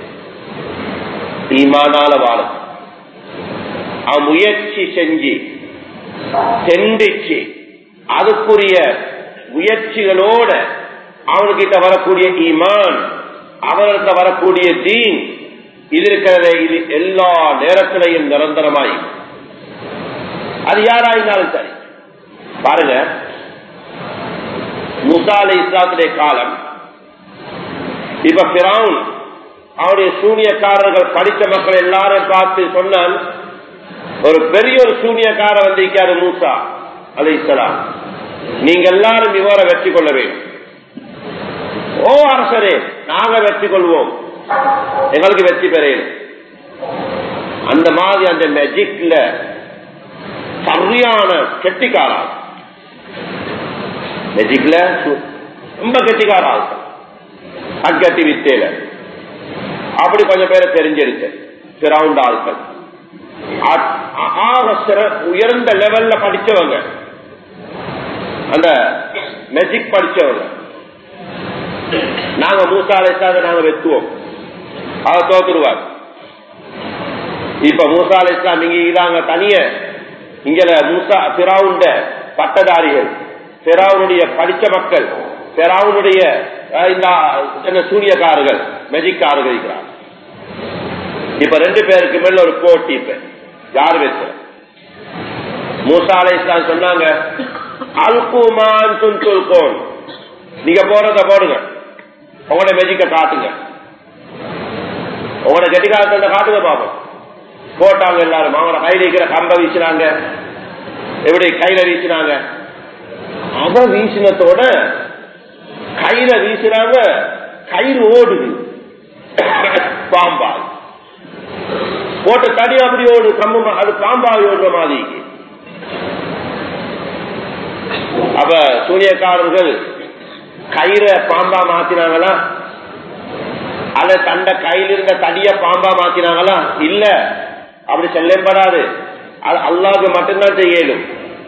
[SPEAKER 1] ஈமானால வாழும். அவன் முயற்சி செஞ்சு சென்றிச்சு, அதுக்குரிய முயற்சிகளோட அவனுக்கிட்ட வரக்கூடிய ஈமான், அவனுக்கு வரக்கூடிய தீன், இது இருக்கிறத, இது எல்லா நேரத்திலையும் நிரந்தரமாய். அது யாராயிருந்தாலும் சரி. பாருங்க, மூசா அலைஹிஸ்ஸலாத்துடைய காலம். இப்ப ஃபிரௌன் அவருடைய சூனியக்காரர்கள் படித்த மக்கள் எல்லாரும் பார்த்து சொன்னால், ஒரு பெரிய ஒரு சூனியக்கார வந்திருக்காரு மூசா அலைஹிஸ்ஸலாம், நீங்க எல்லாரும் இவரை வெற்றி கொள்ள வேண்டும். ஓ அரசரே, நாங்க வெற்றி கொள்வோம், எங்களுக்கு வெற்றி பெறேன். அந்த மாதிரி அந்த மேஜிக்ல சரியான கெட்டிக்காரா, மேஜிக்ல ரொம்ப கெட்டிக்காரா, அக்கட்டி வித்தேல அப்படி கொஞ்சம் பேரை தெரிஞ்சிருச்சு. ஃபிரௌன் ஆட்கள் உயர்ந்த லெவல்ல படிச்சவங்க, அந்த மேஜிக் படிச்சவங்க. நாங்க மூசா அலைஹிஸ்ஸலாத்தை நாங்க வெத்துவோம், அதை தோத்துருவாங்க. இப்ப மூசா அலைஹிஸ்ஸலாம் இங்க இதாங்க தனிய, இங்க மூசா ஃபிரௌன் பட்டதாரிகள், ஃபிரௌனுடைய படிச்ச மக்கள், ஃபிரௌனுடைய இந்த சூனியக்காரர்கள், மேஜிக்காரர்கள் இருக்கிறார். இப்ப ரெண்டு பேருக்கு மேல ஒரு போட்டி. இப்ப யார் வெற்ற? மூசா அலைஹிஸ்ஸலாம் சொன்னாங்க, அல்குமான் துல்கோன், நீங்க போறத போடுங்க, உங்களோட மேஜிக்க காட்டுங்க, உங்களோட கெட்டிக்காரத்தை காட்டுங்க பாப்போம். போட்டாங்க எல்லாரும். அவங்களோட கையில இருக்கிற கம்ப வீசினாங்க. எப்படி கையில வீசினாங்க? அவ வீசினத்தோட கையில வீசினாங்க, கயிறு ஓடுது, பாம்பா போட்ட தடி அப்படி ஓடு, கம்பு அது பாம்பாவி ஓடுற மாதிரி. அப்ப சூனியக்காரர்கள் கயிறை பாம்பா மாத்தினாங்களா, அல்ல தண்ட கையில் இருந்த தடிய பாம்பா மாத்தினாங்களா? இல்ல, அப்படி செல்லப்படாது. அது அல்லாஹ்வுக்கு மட்டும்தான் செய்யலும்,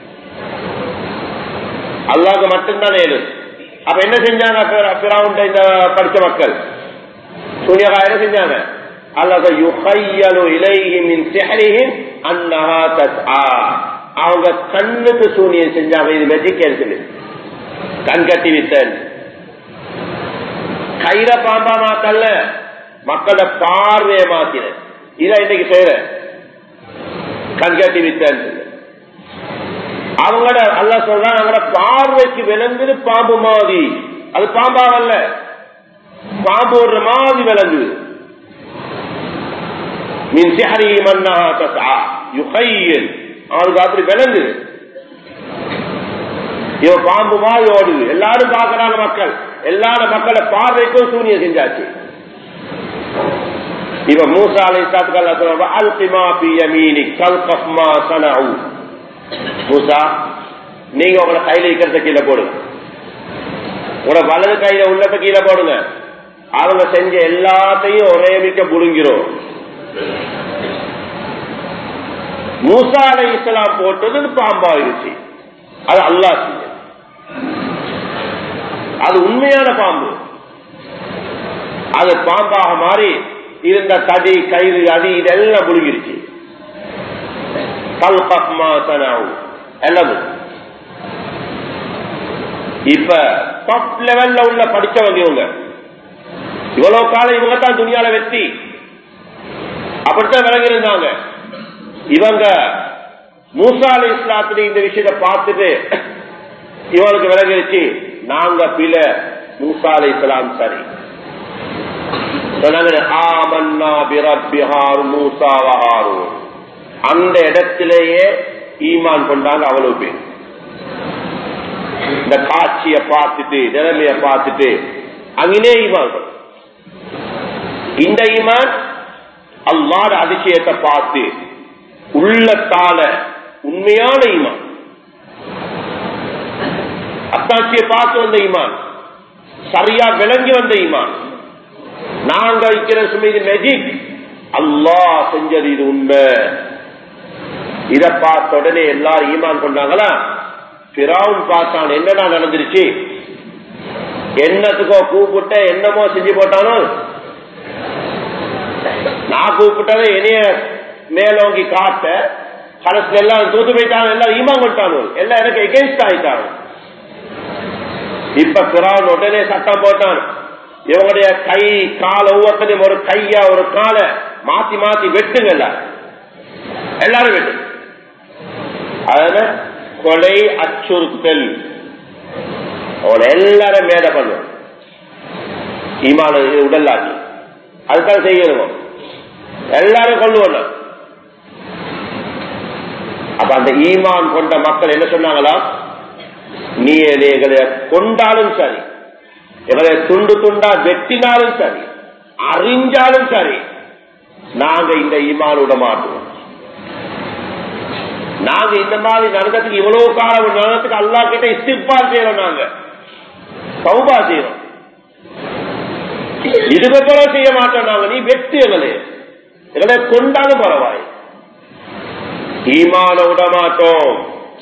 [SPEAKER 1] அல்லாஹ்வுக்கு மட்டும்தான் ஏலும். அப்ப என்ன செஞ்சாங்க ஃபிரௌன் இந்த படிச்ச மக்கள், சூனியக்காரர் என்ன செஞ்சாங்க? அல்லாஹ் யுஹய்யலு இலைஹி மின் சிஹ்ரிஹிம் அன்னஹா தஸ்ஆ, அவங்க கண்ணுக்கு சூனியம் செஞ்சாங்க. இது மேஜிக் சொல்லி கண் கட்டி வித்தன். கயிற பாம்பா மாத்தல்ல, மக்களோட பார்வையை மாத்தின. இதான் இன்னைக்கு செய்யற கண்காட்டி வித்தேன். அவங்களோட அல்ல சொல்றாங்க, அவங்களோட பார்வைக்கு விளங்குது பாம்பு மாதிரி. அது பாம்பாவல்ல, பாம்பு ஒரு மாதிரி விளங்குது. மின் சிஹரி மன்னஹா தஸ்ஆ யுகையில், அவனுக்கு அப்படி விளங்குது. இவன் பாம்பு மாதிரி ஓடுது. எல்லாரும் பாக்குறாங்க மக்கள், எல்லாரும் மக்களை பார்வைக்கும் சூனியம் செஞ்சாச்சு. இவன் மூசா அலைஹிஸ்ஸலாத்துக்கு அல்லாஹ் சொல்றான், அல்கிமா ஃபீ யமீனிக் தல்கஃப் மா ஸனஉ. மூசா, நீங்க உங்களை கையில இருக்கிறத கீழே போடுங்க, உங்களோட வலது கையில உள்ளத கீழே போடுங்க. அவங்க செஞ்ச எல்லாத்தையும் ஒரே மிக்க புடுங்கிறோம். மூசா அலைஹிஸ்ஸலாம் போட்டது பாம்பாயிருச்சு. அது அல்லாஹ் செஞ்சது. அது உண்மையான பாம்பு. அது பாம்பாக மாறி இருந்த தடி கயிறு அடி இதெல்லாம் புடுங்கிருச்சு. இப்ப டாப் லெவல்ல உள்ள படிச்சவங்க இவங்க, இவ்வளவு காலம் இவங்க தான் துணியால வெற்றி அப்படித்தான் விளங்கி இருந்தாங்க. இவங்க மூசா அலைஹிஸ்ஸலாத்துடைய இந்த விஷயத்தை பார்த்துட்டு இவங்களுக்கு விளங்கிருச்சு, நாங்க பில, மூசா அலைஹிஸ்ஸலாம் சரி. அந்த இடத்திலேயே ஈமான் கொண்டாங்க அவ்வளவு பேர். இந்த காட்சியை பார்த்துட்டு நிலைமைய பார்த்துட்டு அங்கே ஈமான். இந்த ஈமான் அல்லாஹ்வுடைய அதிசயத்தை பார்த்து உள்ளத்தால உண்மையான ஈமான், அத்தாட்சியை பார்த்து வந்த ஈமான், சரியா விளங்கி வந்த ஈமான். நாங்க இருக்கிற சுமதி மெஜிக், அல்லாஹ் செஞ்சது இது உண்மை. இதை பார்த்த உடனே எல்லாரும் ஈமான் கொண்டாங்களா? ஃபிரௌன் பார்த்தான், என்னடா நடந்துருச்சு, என்னத்துக்கோ கூப்பிட்ட என்னமோ செஞ்சு போட்டானோ, நான் கூப்பிட்டதை என்னைய மேலோங்கி காட்ட கடைசியில் எல்லாம் தூத்து போயிட்டாங்க, எல்லாம் ஈமான் கொண்டானோ, எல்லாம் எனக்கு எகென்ஸ்ட் ஆயிட்டாங்க. இப்ப ஃபிரௌன் உடனே சட்டம் போட்டான், இவங்களுடைய கை கால ஒவ்வொருத்தரையும் ஒரு கையா ஒரு காலை மாத்தி மாத்தி வெட்டுங்க, எல்லாரும் வெட்டு. அதனால கொலை அச்சுறுத்தல் அவளை எல்லாரும் மேத பண்ணுவோம். ஈமான உடல்லாச்சு அதுதான் செய்யணும், எல்லாரும் கொள்ளுவோம். அப்ப அந்த ஈமான் கொண்ட மக்கள் என்ன சொன்னாங்களா, நீ எங்களை கொண்டாலும் சரி, எங்களை துண்டு துண்டா வெட்டினாலும் சரி, அறிஞ்சாலும் சரி, நாங்க இந்த ஈமான் விட மாட்டோம். நாங்க இந்த மாதிரி நடந்ததுக்கு இவ்வளவு காலம் நடந்ததுக்கு அல்லாஹ் கிட்ட இஸ்திக்பார் செய்யறோம், நாங்க தௌபா செய்யறோம். இதுக்கப்புறம் செய்ய மாட்டோம் நாங்க. நீ வெட்டு எங்களை கொண்டாலும் பரவாய், ஈமான விட மாட்டோம்.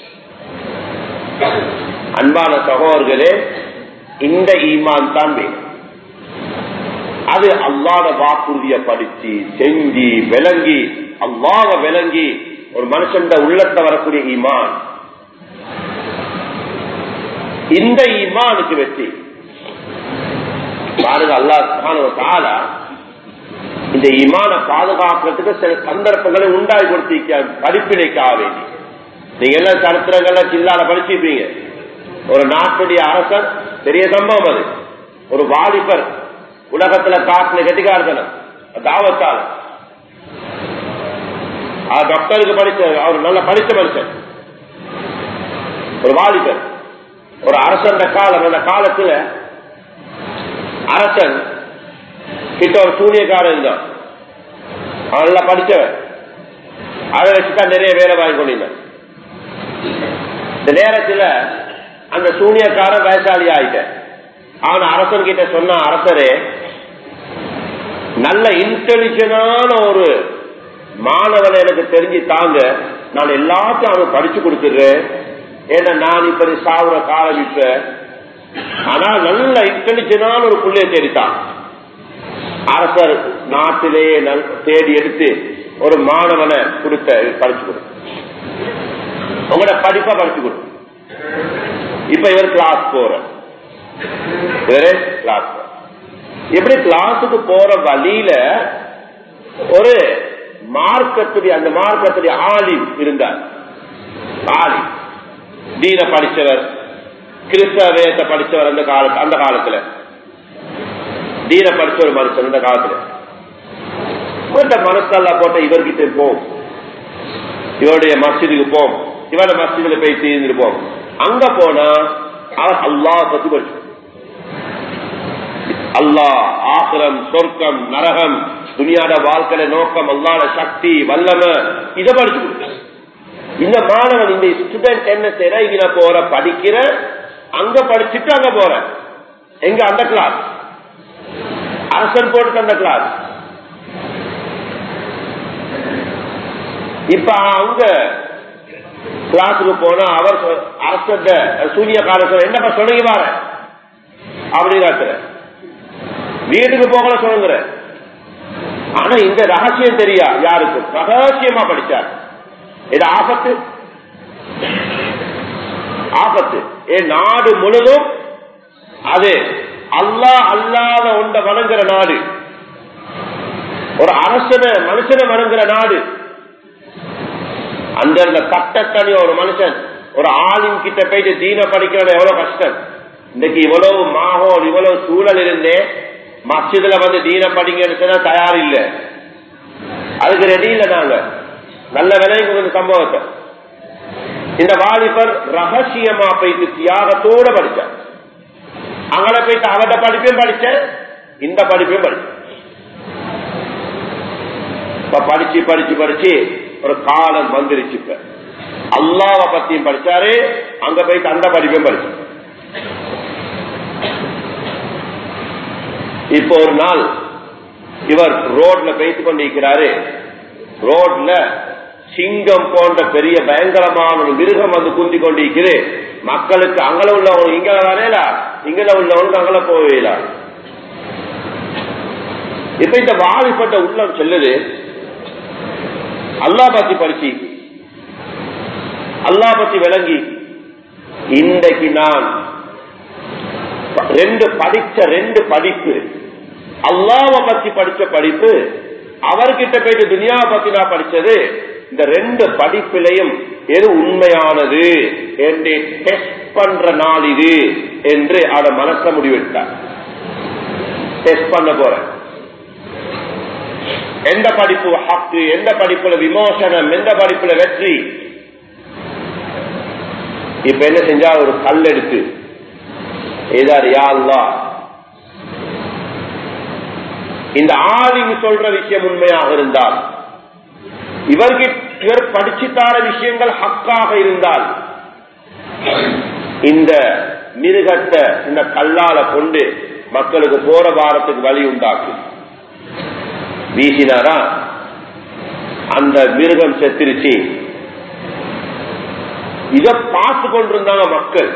[SPEAKER 1] அன்பான சகோதரர்களே, இந்த ஈமான் தான் வேணும். அது அல்லாஹ்வுடைய வாக்குறுதியை படிச்சு செஞ்சு விளங்கி அல்லாஹ்வை விளங்கி ஒரு மனுஷன் உள்ளத்தை வரக்கூடிய ஈமான். இந்த ஈமானுக்கு வெற்றி பாருங்க. அல்லாஹ் சுப்ஹானஹு வ தஆலா இந்த ஈமான பாதுகாக்கிறதுக்கு சில சந்தர்ப்பங்களை உண்டாகி கொடுத்திருக்க படிப்பினைக்காக வேண்டி. நீங்க எல்லாம் சரித்திரங்கள்ல சில்லால படிச்சிருப்பீங்க. ஒரு நாட்டுடைய அரசர், பெரிய சம்பவம் அது. ஒரு வாலிபர் உலகத்துல காட்டுல கெட்டிக்காரத்தனம் தாவத்தால டாக்டருக்கு படிச்ச, அவர் நல்ல படிச்ச மனுஷன், ஒரு வாலிபர். ஒரு அரசன் காலம், அந்த காலத்துல அரசன் கிட்ட ஒரு சூனியக்காரன் இருந்தான். அவன் நல்லா படிச்சவன், அதை வச்சுதான் நிறைய வேலை வாங்கி கொண்டிருந்தான். இந்த நேரத்துல அந்த சூனியக்காரன் வயசாளி ஆயிட்ட. அவன் அரசன் கிட்ட சொன்ன, அரசரே, நல்ல இன்டெலிஜென்டான ஒரு மாணவனை எனக்கு தெரிஞ்சு தாங்க, நான் எல்லாத்தையும் அவனுக்கு படிச்சு கொடுத்துடுறேன். ஏன்னா நான் இப்ப சாவுற காலம் இப்ப. ஆனா நல்ல இன்டெலிஜென்டான ஒரு புள்ளைய தேடித்தான். அரசர் நாட்டிலே தேடி எடுத்து ஒரு மாணவனை கொடுத்த, படிச்சு கொடு, உங்களோட படிப்பா படிச்சு கொடு. இப்ப இவர் கிளாஸ் போற, இவரே கிளாஸ் போற. எப்படி கிளாஸுக்கு போற வழியில ஒரு அந்த மார்க்கத்துடைய ஆலிம் இருந்தார். ஆலிம் தீன படிச்சவர், கிறிஸ்தவத்தை படிச்சவர். அந்த காலத்துல தீன படிச்ச ஒரு மனுஷன். அந்த காலத்துல மனசெல்லாம் போட்ட இவர்கிட்ட போம், இவருடைய மஸ்ஜிதுக்கு போம், இவரோட மஸ்ஜிதுல போய் தீர்ந்துருப்போம். அங்க போனா அவர் அல்லாஹ் பத்தி படிச்சு, அல்லாஹ், ஆகிரம், சொர்க்கம், நரகம், துனியாட வாழ்க்கையில நோக்கம், அல்லாஹ்ட சக்தி, வல்லமை, இதை படிச்சு. இந்த மாணவன், இந்த ஸ்டூடெண்ட் என்ன செய்யற, இங்க போற படிக்கிற, அங்க படிச்சுட்டு அங்க போற, எங்க அந்த கிளாஸ் அரசன் போட்டு அந்த கிளாஸ். இப்ப அங்க கிளாஸுக்கு போனா அவர் அரச சூரியகாரர் என்னப்பா சொல்லுங்க பாரு அப்படின்னு வீட்டுக்கு போகல சொல்லுங்கிற. ஆனா இந்த ரகசியம் தெரியா யாருக்கும், ரகசியமா படிச்சார். இது ஆபத்து, ஆபத்து. நாடு முழுதும் அது அல்லாஹ் அல்லாத ஒன்றை வணங்குற நாடு, ஒரு அரசனை மனுஷனை வணங்குற நாடு. அந்த கட்டத்தனி ஒரு மனுஷன் ஒரு ஆலிம் கிட்ட போயிட்டு தீன படிக்கிறது எவ்வளவு கஷ்டம். இன்னைக்கு இவ்வளவு மாஹோல், இவ்வளவு சூழல் இருந்தே மஸ்ஜிதுல வந்து தீன படிக்கிறது தயார் இல்லை, அதுக்கு ரெடி இல்லை. நாங்க நல்ல விலைக்கு சம்பவத்தை இந்த வாலிபர் ரகசியமா போயிட்டு தியாகத்தோட படிச்சார். அங்கே போயிட்டு அவட படிப்பையும் படிச்ச, இந்த படிப்பையும் படிச்ச. படிச்சு படிச்சு படிச்சு ஒரு காலம் வந்துருச்சு. இப்ப அல்லாஹ்வை பத்தியும் படிச்சாரு, அங்க போயிட்டு அந்த படிப்பையும் படிச்சு. இப்போ ஒரு நாள் இவர் ரோட்ல போயிட்டு கொண்டிருக்கிறாரு. ரோட்ல சிங்கம் போன்ற பெரிய பயங்கரமான ஒரு மிருகம் வந்து குந்தி கொண்டிருக்கிறது. மக்களுக்கு அங்கல உள்ளவங்க இங்கல வரையல, இங்கல உள்ளவங்க அங்கல போவேல. இப்ப இந்த வாலிபட்ட உள்ளம் செல்லுது, அல்லாஹ் பத்தி படிச்சு, அல்லாஹ் பத்தி விளங்கி, இன்றைக்கு நான் ரெண்டு படிப்பு, அல்லாஹ்வை பத்தி படிச்ச படிப்பு, அவர்கிட்ட போயிட்டு துனியாவை பத்தி நான் படிச்சது, இந்த ரெண்டு படிப்பிலையும் எது உண்மையானது என்று டெஸ்ட் பண்ற நாள் இது என்று அத மனச முடிவெடுத்தார். டெஸ்ட் பண்ண போற எந்த படிப்பு ஹக்கு, எந்த படிப்புல விமோசனம், எந்த படிப்புல வெற்றி. இப்ப என்ன செஞ்சா, ஒரு கல் எடுத்து ஏதாரு, யா அல்லாஹ், இந்த ஆலிம் சொல்ற விஷயம் உண்மையாக இருந்தால், இவர் படிச்சுத்தார விஷயங்கள் ஹக்காக இருந்தால், இந்த மிருகத்தை இந்த கல்லால கொண்டு மக்களுக்கு போற வாரத்துக்கு வழி உண்டாக்கு. வீசினாரா, அந்த மிருகம் செத்துருச்சு. இத பார்த்து கொண்டிருந்தாங்க மக்கள்.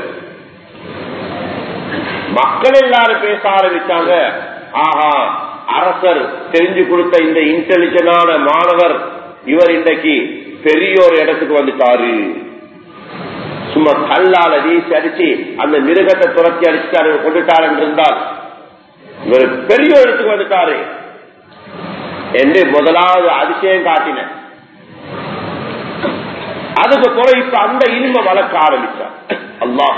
[SPEAKER 1] மக்கள் எல்லாரும் பேச ஆரம்பிச்சாங்க, ஆஹா, அரசர் தெரிஞ்சு கொடுத்த இந்த இன்டெலிஜென்டான மாணவர் இவர் இன்றைக்கு பெரிய ஒரு இடத்துக்கு வந்துட்டாரு. சும்மா கல்லால வீசி அடிச்சு அந்த மிருகத்தை துரத்தி அடிச்சுட்டாரு, கொண்டுட்டாரு இருந்தால் இவர் பெரிய இடத்துக்கு வந்துட்டாரு என்று முதலாவது அதிசயம் காட்டின. அதுக்கு பிறகு இப்ப அந்த இனிமை வளர்க்க ஆரம்பிச்சார் அல்லாஹ்.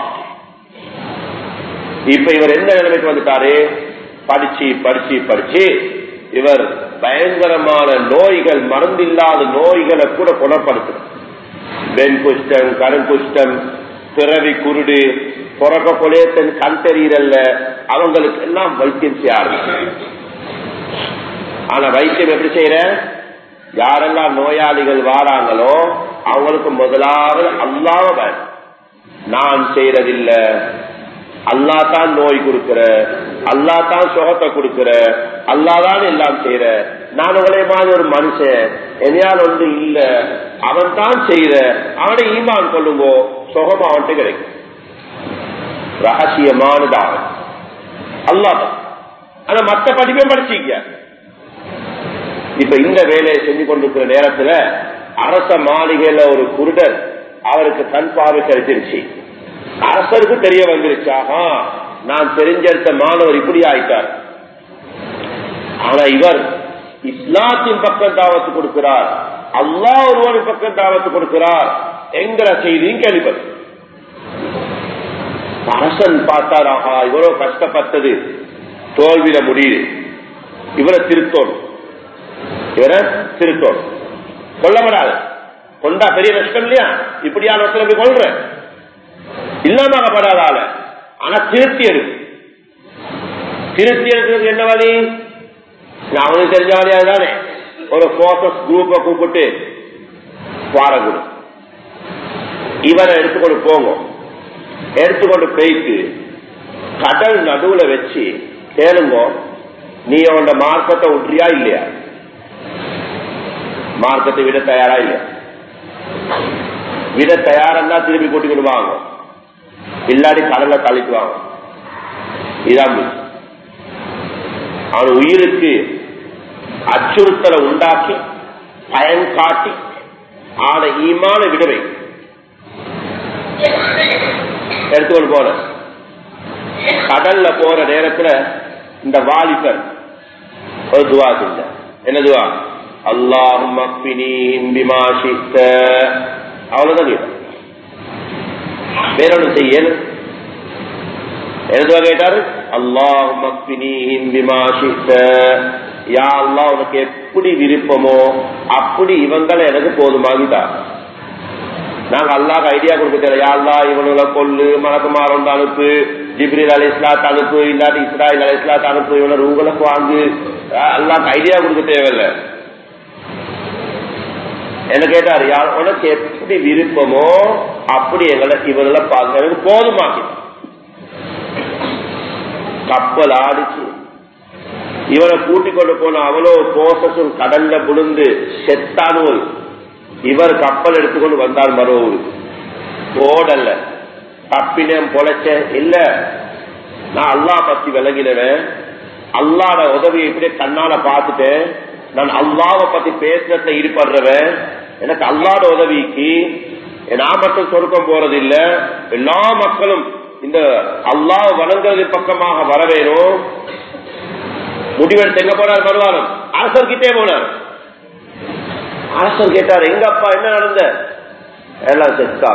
[SPEAKER 1] இப்ப இவர் எந்த நிலைமைக்கு வந்துட்டாரு, படிச்சு படிச்சு படிச்சு இவர் பயங்கரமான நோய்கள், மருந்தில்லாத நோய்களை கூட குணப்படுத்துறார். வெண் குஷ்டம், கருங்குஷ்டம், பிறவி குருடு, புறக்க கொலையத்தன், கண் தெரியல, அவங்களுக்கு எல்லாம் வைத்தியம் செய்ய ஆரம்பிச்சு. ஆனா வைத்தியம் எப்படி செய்யற, யாரெல்லாம் நோயாளிகள் வாராங்களோ அவங்களுக்கு முதலாவது அல்லாஹ்வை நான் செய்யறதில்லை, அல்லாஹ் தான் நோய் கொடுக்கிற, அல்லாஹ் தான் சுகத்தை கொடுக்கிற, அல்லாஹ் தான் எல்லாம் செய்யற, நான் உங்களே மாதிரி ஒரு மனுஷன், என்னையால் ஒன்று இல்ல, அவன் தான் செய்யற, அவனை ஈமான் கொள்ளுங்கோ, சுகம் அவன்கிட்ட கிடைக்கும். ரகசியமானதாக அல்லாஹ் தான். ஆனா மற்ற படிப்பையும் படிச்சீங்க. இப்ப இந்த வேலையை செஞ்சு கொண்டிருக்கிற நேரத்துல அரச மாளிகையில ஒரு குருடர், அவருக்கு கண் பார்வை கிடைச்சிருச்சு. அரசருக்கு தெரிய வந்துருச்சாக, நான் தெரிஞ்செடுத்த மாணவர் இப்படி ஆயிட்டார், ஆனா இவர் இஸ்லாத்தின் பக்கம் தாவத்து கொடுக்கிறார், அல்லாஹ் ஒருவரின் பக்கம் தாவத்து கொடுக்கிறார் என்கிற செய்தியும் கேள்விப்பட்ட. அரசன் பார்த்தாராக, இவரோ கஷ்டப்பட்டது தோல்வியில முடியுது, இவரை திருத்தோம், கொல்லப்படாது. கொண்டா பெரிய நஷ்டம் இல்லையா? இப்படியான ஒருத்தர் போய் கொள்ற இல்லாமப்படாத ஆள. ஆனா திருத்தி எடுக்கிறதுக்கு என்ன வழி? அவனுக்கு தெரிஞ்ச வழியா தானே, ஒரு போக்கஸ் குரூப்பை கூப்பிட்டு வாரகுடு இவரை எடுத்துக்கொண்டு போங்க, எடுத்துக்கொண்டு போயிட்டு கடல் நடுவுல வச்சு கேளுங்க, நீ அவன் மார்க்கத்தை விட்டுறியா இல்லையா, மார்க்கத்தை விட தயாரா இல்லையா? விட தயாரா திருப்பி கூட்டிக்கிட்டு வாங்க, இல்லாடி கடலை தள்ளிக்குவாங்க. இதான் அவன் உயிருக்கு அச்சுறுத்தலை உண்டாக்கி பயன் காட்டி ஆன ஈமான விடுவை எடுத்துக்கொண்டு போன. கடல்ல போற நேரத்துல இந்த வாலிபர் ஒரு துவா செஞ்ச. என்ன துவா? அல்லாஹும்ம க்ஃபினீஹிம் பிமா ஷி'த. அவ்வளவுதான் கேட்டார், வேற ஒன்றும் செய்யல. என்ன துவா கேட்டாரு? அல்லாஹும்ம க்ஃபினீஹிம் பிமா ஷி'த. யா அல்லாஹ், உனக்கு எப்படி விருப்பமோ அப்படி இவங்களை எனக்கு போதுமாகிட்டா. நாங்க அல்லாஹ் ஐடியா கொடுக்க தேவை. யா அல்லாஹ், இவனுங்களை கொல்லு, மலக்குமார் வந்து அனுப்பு, ஜிப்ரீல் அலைஹிஸ்ஸலாம் அனுப்பு, இல்லாட்டி இஸ்ராயில் அலைஹிஸ்ஸலாம் அனுப்பு, இவனை உங்களுக்கு வாங்கு, அல்லாஹ் ஐடியா கொடுக்க தேவையில்லை. என்ன கேட்டாரு? யார் உனக்கு எப்படி விருப்பமோ அப்படி எங்களை இவங்களை பார்க்க எனக்கு போதுமாக்கி. கப்பல் ஆடிச்சு, இவனை கூட்டிக் கொண்டு போன அவ்வளோ போசஸும் கடல்ல புழுந்து செத்தானூர். இவர் கப்பல் எடுத்துக்கொண்டு வந்தார் மறுவூர். ஓடல்ல தப்பினேன் பொழைச்ச இல்ல, நான் அல்லாஹ் பத்தி விளங்கினவன், அல்லாட உதவியை இப்படியே கண்ணால பார்த்துட்டேன், நான் அல்லாவை பத்தி பேசுறதுல ஈடுபடுறவன், எனக்கு அல்லாட உதவிக்கு நான் மட்டும் சொர்க்கம் போறது இல்ல, எல்லா மக்களும் இந்த அல்லாஹ் வணங்குறது பக்கமாக வர வேணும். முடிவெடுத்து எங்க போனார்? மறுவாரம் அரசர் கிட்டே போனார். அரசர் கேட்டார், எங்க அப்பா என்ன நடந்த? எல்லாம் செத்தா.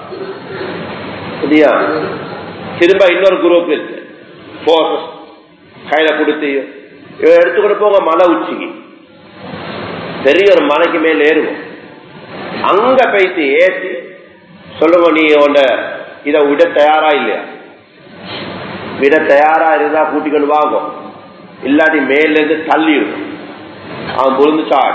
[SPEAKER 1] திரும்ப இன்னொரு குரூப் இருக்கு, கையில கொடுத்து இவன் எடுத்துக்கிட்டு போங்க மலை உச்சிக்கு, பெரிய ஒரு மலைக்கு மேல ஏறுவோம், அங்க போயிட்டு ஏற்றி சொல்லுங்க, நீ உன்ன இத விட தயாரா இல்லையா? விட தயாரா இருந்தா கூட்டிக்கொண்டு வாங்கும், இல்லாட்டி மேல இருந்து தள்ளிடும். அவன் புரிந்துச்சாட்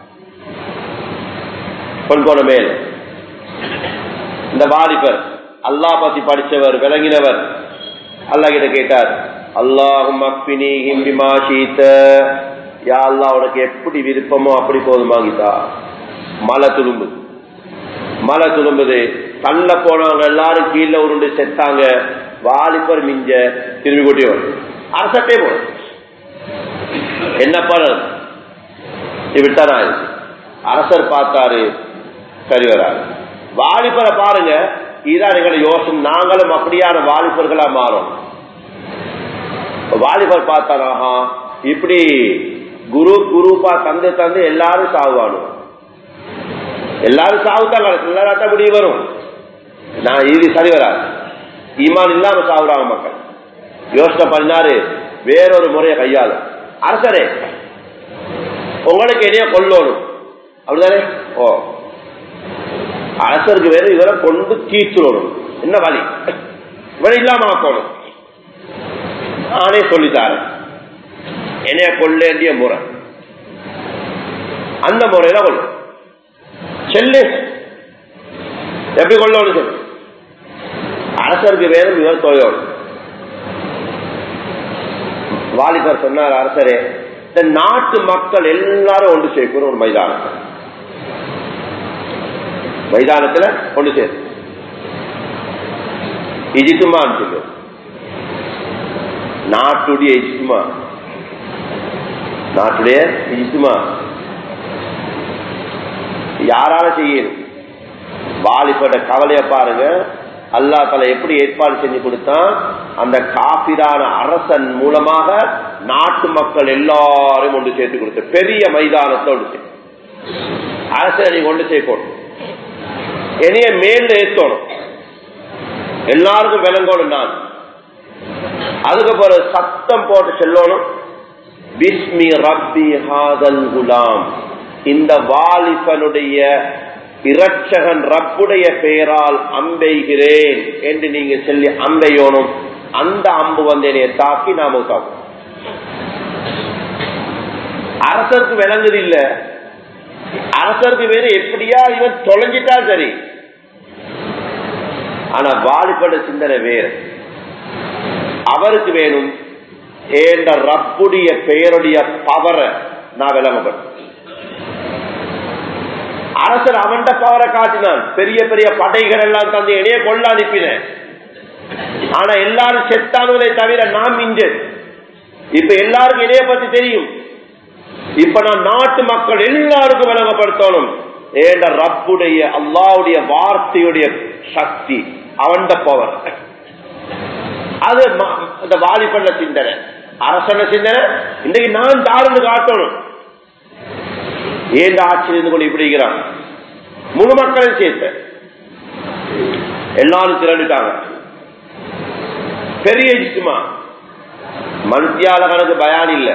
[SPEAKER 1] கொண்டு மேல. இந்த வாலிபர் அல்லாஹ் பத்தி படிச்சவர், விளங்கினவர், அல்லாஹ் கிட்ட கேட்டார், அல்லாஹும்ம க்ஃபினீஹிம் பிமா ஷி'த. யா அல்லாஹ், உனக்கு எப்படி விருப்பமோ அப்படி போதுமாகிட்டா. மழை துரும்புது, தள்ள போனவங்க எல்லாரும் கீழே உருண்டு செத்தாங்க. வாலிபர் மிஞ்ச திரும்பி கூட்டியவர் அரசட்டே போன. என்ன பண்ண இப்படித்தான் ஆயிடுச்சு. அரசர் பார்த்தாரு, சரி வராது. வாலிபரை பாருங்க, இதான் எங்களை யோசனை, நாங்களும் அப்படியான வாலிபர்களா மாறும். வாலிபர் பார்த்தாராஹா, இப்படி குரூப்பா தந்து எல்லாரும் சாவுவானு, எல்லாரும் சாவுத்தாங்க, எல்லாரும் முடிவு வரும். நான் இது சரி வராது, ஈமான் இல்லாம சாவுறாங்க மக்கள். யோசனை பண்ணாரு, வேறொரு முறையை கையாள. அரசரே, உங்களுக்கு என்னைய கொல்லணும் அப்படிதானே? ஓ, அரசருக்கு வேற இவரை கொண்டு தீர்த்துடணும். என்ன வழி? இவரை இல்லாம ஆக்கணும். நானே சொல்லித்தாரு என்னைய கொள்ள வேண்டிய முறை, அந்த முறையில கொள்ள செல்லு. எப்படி கொள்ளணும் சொல்லு. அரசருக்கு வேணும் இவர் தொழில். வாலிபர் சொன்னார், அரசரே, இந்த நாட்டு மக்கள் எல்லாரும் ஒன்று சேர்க்கணும் ஒரு மைதானத்துல ஒன்று சேர்த்து இஜித்துமான்னு சொல்லு. நாட்டுடைய இஜித்துமா யாரால செய்யணும்? வாலிபட கவலைய பாருங்க. அல்லாஹ் தஆலா எப்படி ஏற்பாடு செஞ்சு கொடுத்தான்? அந்த காபிரான அரசன் மூலமாக நாட்டு மக்கள் எல்லாரும் ஒன்று சேர்த்து கொடுத்த பெரிய மைதானத்தை ஒன்று அரசனை கொண்டு சேர்க்கணும், என்னைய மேல ஏற்றணும், எல்லாருக்கும் விளங்கணும். நான் அதுக்கப்புறம் சத்தம் போட்டு சொல்லணும், பிஸ்மி ரப்பி ஹாதல் குலாம், இந்த வாலிபனுடைய இரட்சகன் ரப்புடைய பெயரால் அம்பெய்கிறேன் என்று நீங்க சொல்லி அம்பெய்யோனும். அந்த அம்பு வந்து என்னைய தாக்கி நாம தாக்கும். அரசருக்கு விளங்குது இல்ல, அரசருக்கு வேற எப்படியா இவன் தொலைஞ்சிட்டா சரி. ஆனா வாலிபட சிந்தனை வேறு. அவருக்கு வேணும் ஏண்ட ரப்புடைய பெயருடைய பவரை நான் விளங்கப்படும். அரசர் அவன் பவரை காட்டினான், பெரிய பெரிய படைகள் எல்லாம் தந்து இணைய கொள்ள அனுப்பினேன். ஆனா எல்லாரும் செத்தானதை தவிர நான் மிஞ்சேன். இப்ப எல்லாருக்கும் இணைய பத்தி தெரியும். இப்ப நான் நாட்டு மக்கள் எல்லாருக்கும் விளங்கப்படுத்தணும் ஏண்ட ரப்புடைய அல்லாஹ்வுடைய வார்த்தையுடைய சக்தி, அவன் பவர். அது அந்த வாலிபண்ண சிந்தனை, அரசன சிந்தனை. இன்றைக்கு நான் தாருன்னு காட்டணும். ஏன் ஆட்சியில் இருந்து கொண்டு இப்படி இருக்கிறான். முழு மக்களையும் சேர்த்த எல்லாரும் திரண்டுட்டாங்க. பெரிய இஷ்டமா மனுஷியால கணக்கு பயான் இல்ல,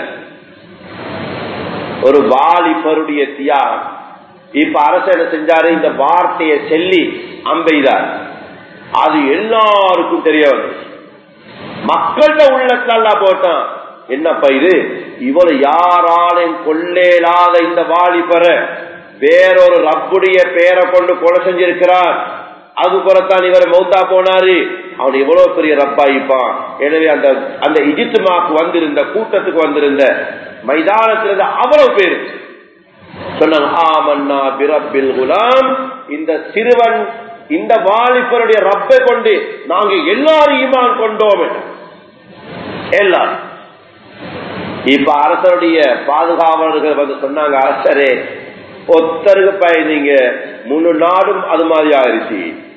[SPEAKER 1] ஒரு வாலிபருடைய தியாகம். இப்ப அரசு என்ன செஞ்சாரு, இந்த வார்த்தையை சொல்லி அம்பெய்தார். அது எல்லாருக்கும் தெரிய வந்துச்சு. மக்கள்கிட்ட உள்ளத்தால போட்டான், என்னப்பா இது, இவரு யாராலும் கொள்ளேலாத இந்த வாலிபர வேறொரு ரப்புடைய பெயரை கொண்டு கொலை செஞ்சிருக்கிறார். அது போலத்தான் இவர் மௌத்தா போனாரு. அவன் எவ்வளவு பெரிய ரப்பாயிப்பான். எனவே அந்த அந்த இஜித்துமாக்கு வந்திருந்த கூட்டத்துக்கு வந்திருந்த மைதானத்திலிருந்து அவ்வளவு பேர் சொன்னாங்க, ஆமன்னா பிரப்பில் குலாம், இந்த சிறுவன் இந்த வாலிபருடைய ரப்பை கொண்டு நாங்க எல்லாரும் ஈமான் கொண்டோம். எல்லாரும் இப்ப அரசருடைய பாதுகாவலர்கள் வந்து சொன்னாங்க, அரசரே ஒத்தருக்கு பயந்தீங்க, முழு நாடும் அது மாதிரி ஆயிடுச்சு.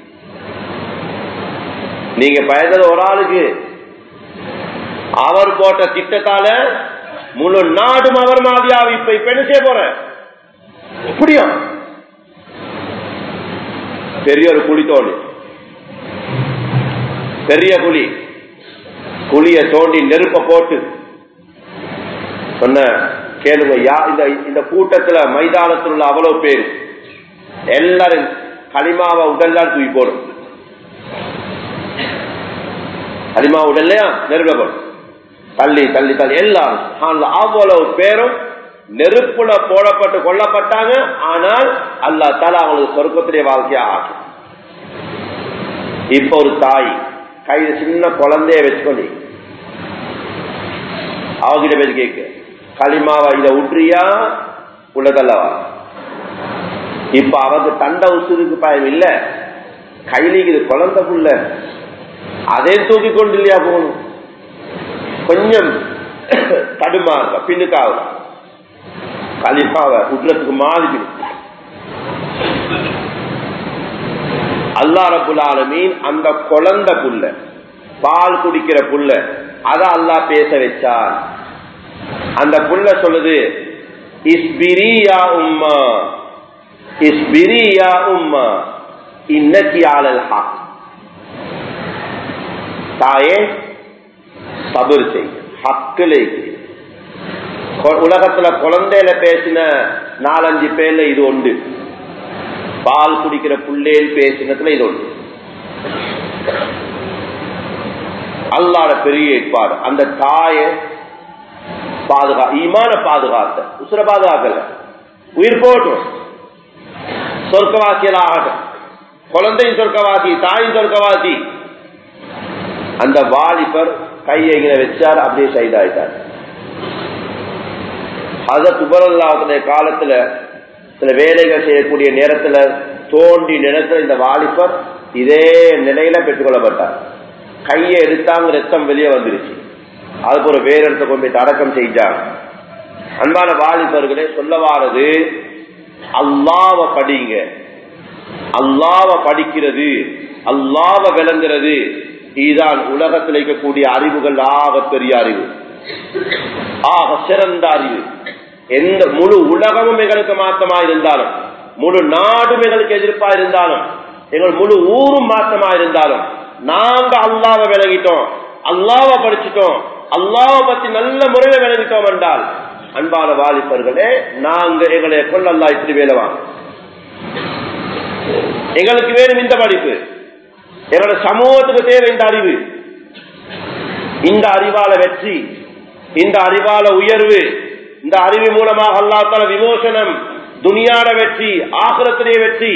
[SPEAKER 1] நீங்க பயந்தது ஒரு ஆளுக்கு, அவர் போட்ட திட்டத்தால முழு நாடும் அவர் மாதிரியாவி. இப்ப என்ன செய்ய போற, இப்படியா பெரிய ஒரு குழி தோண்டி, பெரிய குழிய தோண்டி நெருப்ப போட்டு சொன்ன, கேளுங்க, இந்த கூட்டத்துல மைதானத்தில் உள்ள அவ்வளவு பேர் எல்லாரும் களிமாவை உடல்லாம் தூக்கி போடும். களிமா உடல்லையா நெருப்ப போடும், தள்ளி தள்ளி தள்ளி எல்லாரும் அவ்வளவு பேரும் நெருப்புல போடப்பட்டு கொல்லப்பட்டாங்க. ஆனால் அல்லாஹ் தஆலா அவங்களுக்கு சொர்க்கத்திலே வாழ்க்கையா ஆகும். இப்ப ஒரு தாய் கையில சின்ன குழந்தைய வச்சுக்கொண்டு அவகிட்ட பேர் கேட்க, களிமாவா இத உட்ரியா உள்ளதல்லவா? இப்ப அவங்க தண்டை உசுருக்கு பயம் இல்ல, கையில இது குழந்தை புள்ள, அதே தூக்கி கொண்டு இல்லையா போகணும். கொஞ்சம் தடுமா பின்னுக்காக கலிமாவை உட்றதுக்கு மாதிரி. அல்லாஹ் ரப்புல் ஆலமீன் அந்த குழந்தை புள்ள, பால் குடிக்கிற புள்ள, அத அல்லாஹ் பேச வச்சான். அந்த புள்ள சொல்லுது, இஸ்பிரி யா உம்மா, இஸ்பிரி யா உம்மா இன்னகி அலல் ஹக். தாயே சபர் செய், ஹக்கிலே. உலகத்துல குழந்தையில பேசின 4-5 பேர்ல இது உண்டு, பால் குடிக்கிற புள்ளேல் பேசினதுல இது உண்டு. அல்லாஹ்வோட பெரிய ஏற்பாடு. அந்த தாயை ஈமான பாதுகாத்த, உசுர பாதுகாக்கல, உயிர் போட்டும், சொர்க்கவாசியல் ஆகட்டும். குழந்தையும் சொர்க்கவாசி, தாயும் சொர்க்கவாசி. அந்த வாலிபர் கையை வச்சார், அப்படியே ஷஹீதாயிட்டார். ஹஜ்ரத் உமர் ரலியல்லாஹு காலத்துல சில வேலைகள் செய்யக்கூடிய நேரத்துல தோண்டி நிலத்துல இந்த வாலிபர் இதே நிலையில பெற்றுக்கொள்ளப்பட்டார். கையை எடுத்தாங்க, ரத்தம் வெளியே வந்துருச்சு. அதுக்கு ஒரு வேற இடத்த கொண்டு போய் அடக்கம் செஞ்சாங்க. அன்பான வாலிபர்களே, சொல்ல வாரது, அல்லாஹ்வை படிங்க. அல்லாஹ்வை படிக்கிறது, அல்லாஹ்வை விளங்குறது, இதுதான் உலகத்தில் இருக்கக்கூடிய அறிவுகள் ஆக பெரிய அறிவு. ஆக சிறந்த அறிவு. எந்த முழு உலகமும் எங்களுக்கு மாற்றமா இருந்தாலும், முழு நாடும் எங்களுக்கு எதிர்ப்பா இருந்தாலும், எங்கள் முழு ஊரும் மாற்றமா இருந்தாலும், நாங்க அல்லாஹ்வை விளங்கிட்டோம், அல்லாஹ்வை படிச்சுட்டோம், அல்லாஹ்வை பத்தி நல்ல முறையில விளங்கிட்டோம் என்றால், அன்பான வாலிபர்களே, நாங்க எங்களை கொள்ள அல்லாஹ் இப்படி வேலைவாங்க. எங்களுக்கு வேணும் இந்த படிப்பு, எங்களோட சமூகத்துக்கு தேவை இந்த அறிவு. இந்த அறிவால வெற்றி, இந்த அறிவால உயர்வு, இந்த அறிவு மூலமாக அல்லாஹ் தஆலா விமோசனம், துனியாட வெற்றி, ஆகிரத்திலே வெற்றி.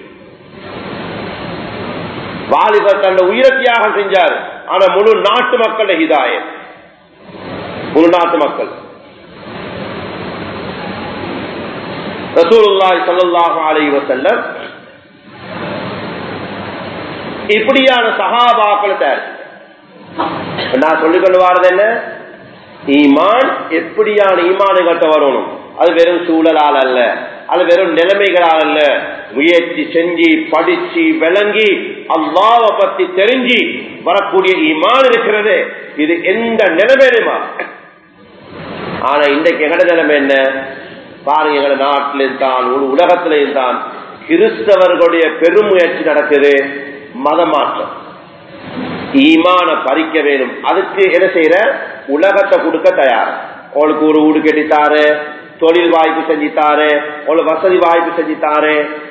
[SPEAKER 1] வாலிபர் தன் உயிரை தியாகம் செஞ்சார். ஆனா முழு நாட்டு மக்கள் ஹிதாயத், முழு நாட்டு மக்கள். ரசூலுல்லாஹி ஸல்லல்லாஹு அலைஹி வஸல்லம் இப்படியான சஹாபாக்களை தயார். நான் சொல்லிக் கொண்டு வாரது என்ன, ஈமான் எப்படியான ஈமான்கிட்ட வரணும். அது வெறும் சூழலால் அல்ல, அது வெறும் நிலைமைகளால் அல்ல. முயற்சி செஞ்சு படிச்சு விளங்கி அல்லாஹ்வை பத்தி தெரிஞ்சு வரக்கூடிய ஈமான் இருக்கிறது. இது எந்த நிலைமையிலுமா. ஆனா இன்றைக்கு எங்கட நிலைமை என்ன பாருங்க, எங்க நாட்டிலும் தான் உலகத்திலும் தான் கிறிஸ்தவர்களுடைய பெருமுயற்சி நடக்குது. மதமாற்றம், ஈமான பறிக்க வேணும். அதுக்கு என்ன செய்யற, உலகத்தை கொடுக்க தயார். உங்களுக்கு ஒரு வீடு கட்டித்தாரு, தொழில் வாய்ப்பு செஞ்சுத்தாரு, உங்களுக்கு வசதி வாய்ப்பு செஞ்சுத்தாரு.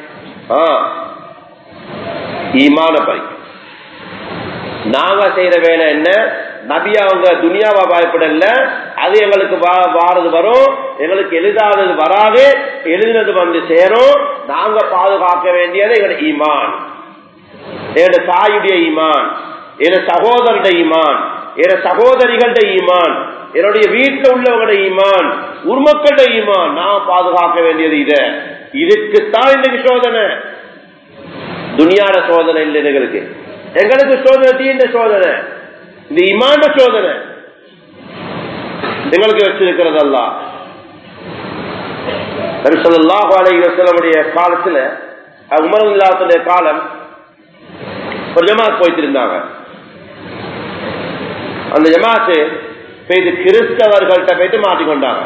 [SPEAKER 1] ஈமான பறிக்க நாங்க செய்யற வேலை என்ன, நபி அவங்க துனியாவா பயப்படல, அது எங்களுக்கு வாரது வரும், எங்களுக்கு எழுதாதது வராது, எழுதினது வந்து சேரும். நாங்க பாதுகாக்க வேண்டியது எங்களோட ஈமான், என்னோட தாயுடைய ஈமான், என்னோட சகோதரனுடைய ஈமான், என்னோட சகோதரிகளுடைய ஈமான், என்னுடைய வீட்டில் உள்ளவங்களுடைய ஈமான், உருமக்களுடைய ஈமான். நான் பாதுகாக்க வேண்டியது இத. இதுக்குத்தான் இன்னைக்கு சோதனை. துனியாட சோதனை இல்லை எங்களுக்கு, எங்களுக்கு சோதனை தீண்ட சோதனை, இந்த ஈமான சோதனை எங்களுக்கு வச்சிருக்கிறது. அல்லாஹ் நபி ஸல்லல்லாஹு அலைஹி வஸல்லமுடைய காலத்துல, உமர் ரலியல்லாஹு காலம், ஒரு ஜமாத் போயிட்டு இருந்தாங்க. அந்த ஜமாத்து போயிட்டு கிறிஸ்தவர்கள்ட்ட போயிட்டு மாட்டிக்கொண்டாங்க.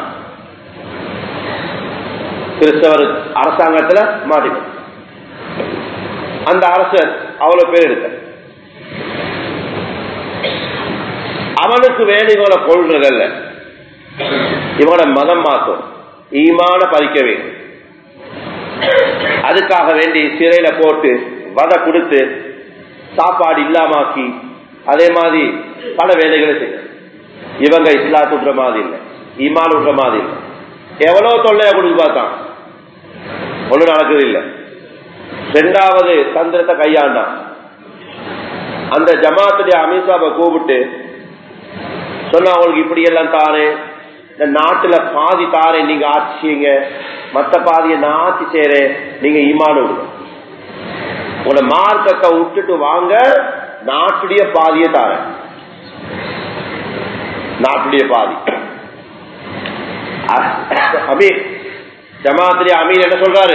[SPEAKER 1] கிறிஸ்தவர் அரசாங்கத்துல மாட்டிக்கொண்டு அந்த அரசர் அவ்வளவு பேர் எடுத்த, அவனுக்கு வேணுங்களை கொள்றதல்ல, இவனோட மதம் மாற்றும், ஈமான பறிக்க வேண்டும். அதுக்காக வேண்டி சிறையில போட்டு வதை கொடுத்து சாப்பாடு இல்லாமாக்கி, அதே மாதிரி பல வேலைகளை செய்ய. இவங்க இஸ்லாத்து விடுற மாதிரி இல்லை, ஈமான் விடுற மாதிரி இல்லை. எவ்வளவு தொல்லையா கொடுத்து பார்த்தான், ஒண்ணு நடக்குது இல்லை. ரெண்டாவது தந்திரத்தை கையாண்டான். அந்த ஜமாத்துடைய அமீசாவை கூப்பிட்டு சொன்னா, அவங்களுக்கு இப்படி எல்லாம் தாரு, இந்த நாட்டுல பாதி தாரு, நீங்க ஆட்சி செய்யுங்க, மற்ற பாதியை நான் ஆட்சி செய்யறேன், நீங்க ஈமான் விடுங்க, உங்களோட மார்க்கத்தை விட்டுட்டு வாங்க, நாட்டுடைய பாதியை தார, நாட்டுடைய பாதி. அமீர், ஜமாத்துடைய அமீர் என்ன சொல்றாரு,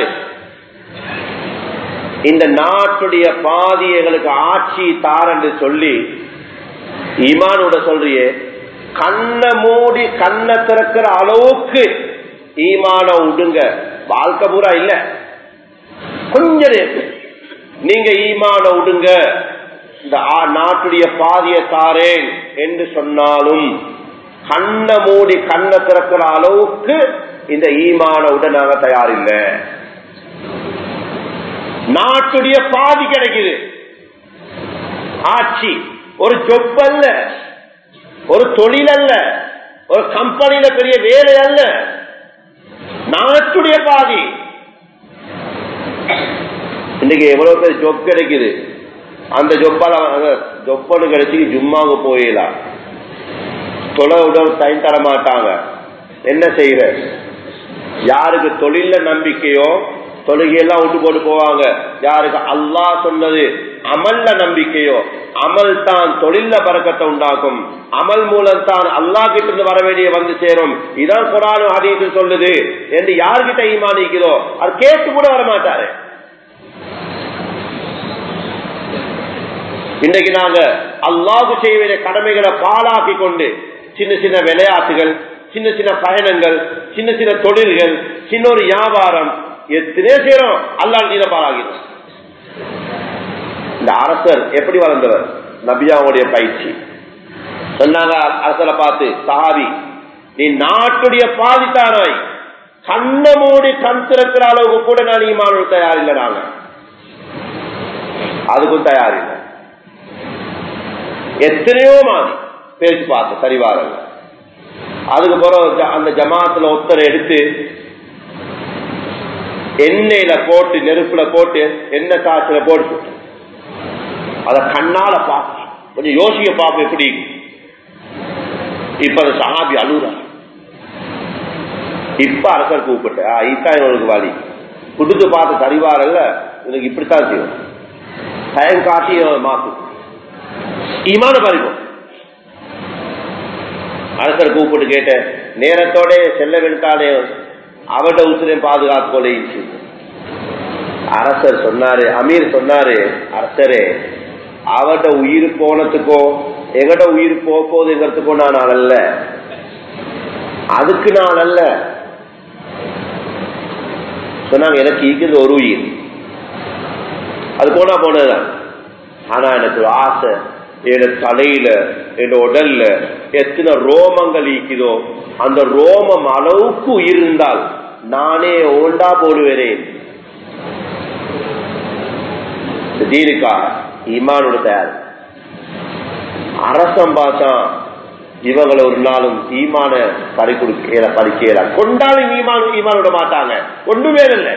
[SPEAKER 1] இந்த நாட்டுடைய பாதி எங்களுக்கு ஆட்சி தாரன்னு சொல்லி ஈமானோட சொல்றியே, கண்ணை மூடி கண்ணை திறக்கிற அளவுக்கு ஈமான விடுங்க, வாழ்க்கை பூரா இல்ல, கொஞ்சம் நீங்க ஈமான விடுங்க, இந்த நாட்டுடைய பாதியை தாரேன் என்று சொன்னாலும் கண்ணை மூடி கண்ணை திறக்கிற அளவுக்கு இந்த ஈமான விட நாங்க தயாரில்லை. நாட்டுடைய பாதி கிடைக்குது ஆட்சி, ஒரு ஜொப் அல்ல, ஒரு தொழில் அல்ல, ஒரு கம்பெனியில பெரிய வேலை அல்ல, நாட்டுடைய பாதி. இன்னைக்கு எவ்வளவு பேர் ஜொப் கிடைக்குது, அந்த ஜொப்பனு கிடைச்சி ஜும்மாவுக்கு போயிடலாம், தொலை உடல் டைம் தர மாட்டாங்க. என்ன செய்யற, யாருக்கு தொழில நம்பிக்கையோ தொழுகையெல்லாம் விட்டு போட்டு போவாங்க, யாருக்கு அல்லாஹ் சொன்னது அமல்ல நம்பிக்கையோ, அமல் தான் தொழில பரக்கத்தை உண்டாக்கும், அமல் மூலம் தான் அல்லாஹ் கிட்ட இருந்து வர வேண்டிய வந்து சேரும், இதான் குர்ஆன் ஹதீஸ் சொல்லுது என்று யார்கிட்ட ஈமான் இருக்கிறதோ அது கேட்டு கூட வர மாட்டாரு. இன்றைக்கு நாங்க அல்லாஹ்வுக்கு செய்ய வேண்டிய கடமைகளை பாழாக்கி கொண்டு சின்ன சின்ன விளையாட்டுகள், சின்ன சின்ன பயணங்கள், சின்ன சின்ன தொழில்கள், சின்ன ஒரு வியாபாரம், எத்தனையோ செய்யறோம். அல்லாஹ் தீன பாழாகிறோம். இந்த அரசர் எப்படி வளர்ந்தவர்? நபியாவுடைய பயிற்சி. சொன்னாங்க அரசரை பார்த்து, சஹாபி, நீ நாட்டுடைய பாதித்தானாய், கண்ண மூடி கண் திறக்கிற அளவுக்கு கூட நான் ஈமான் தயாரில்லை. நாங்க அதுக்கும் தயாரில்லை. எத்தனையோ மாதிரி பேச்சு பார்த்து சரிவாரங்க. அதுக்கு பிறகு அந்த ஜமாத்துல ஒத்தரை எடுத்து எண்ணெயில போட்டு, நெருப்புல போட்டு, எண்ணெய் காய்ச்சல போட்டு அத கண்ணால பார்த்து கொஞ்சம் யோசிக்க பார்ப்போம் எப்படி. இப்ப அந்த சஹாபி அழுகுறா. இப்ப அரசர் கூப்பிட்டு, ஈசாயினோருக்கு வாலி குடுத்து பார்த்து சரிவாரல்ல, எனக்கு இப்படித்தான் செய்யும், பயம் காட்டி மாத்து ஈமான பறிப்போம். அரசர் கூப்பிட்டு கேட்ட, நேரத்தோட செல்ல வேண்டானே, அவட உசுரையும் பாதுகாத்து கொள்ள. அரசர் சொன்னாரு, அமீர் சொன்னாரு, அரசரே, அவட உயிர் போனதுக்கோ எங்கட உயிர் போகுதுங்கிறதுக்கோ நான் அல்ல, அதுக்கு நான் அல்ல சொன்னாங்க. எனக்கு இருக்குது ஒரு உயிர், அது போனா போனதுதான். ஆனா எனக்கு ஒரு ஆசை, என் தலையில என் உடல்ல எத்தனை ரோமங்கள் ஈக்குதோ அந்த ரோமம் அளவுக்கு உயிர் இருந்தால் நானே ஓண்டா போடுவேன். தீனுக்கா ஈமானோட தயார். அரசம் பார்த்தா இவங்களை ஒரு நாளும் ஈமான பறிக்கல, கொண்டாலும் ஈமான் விட மாட்டாங்க, ஒன்றுமே இல்லை.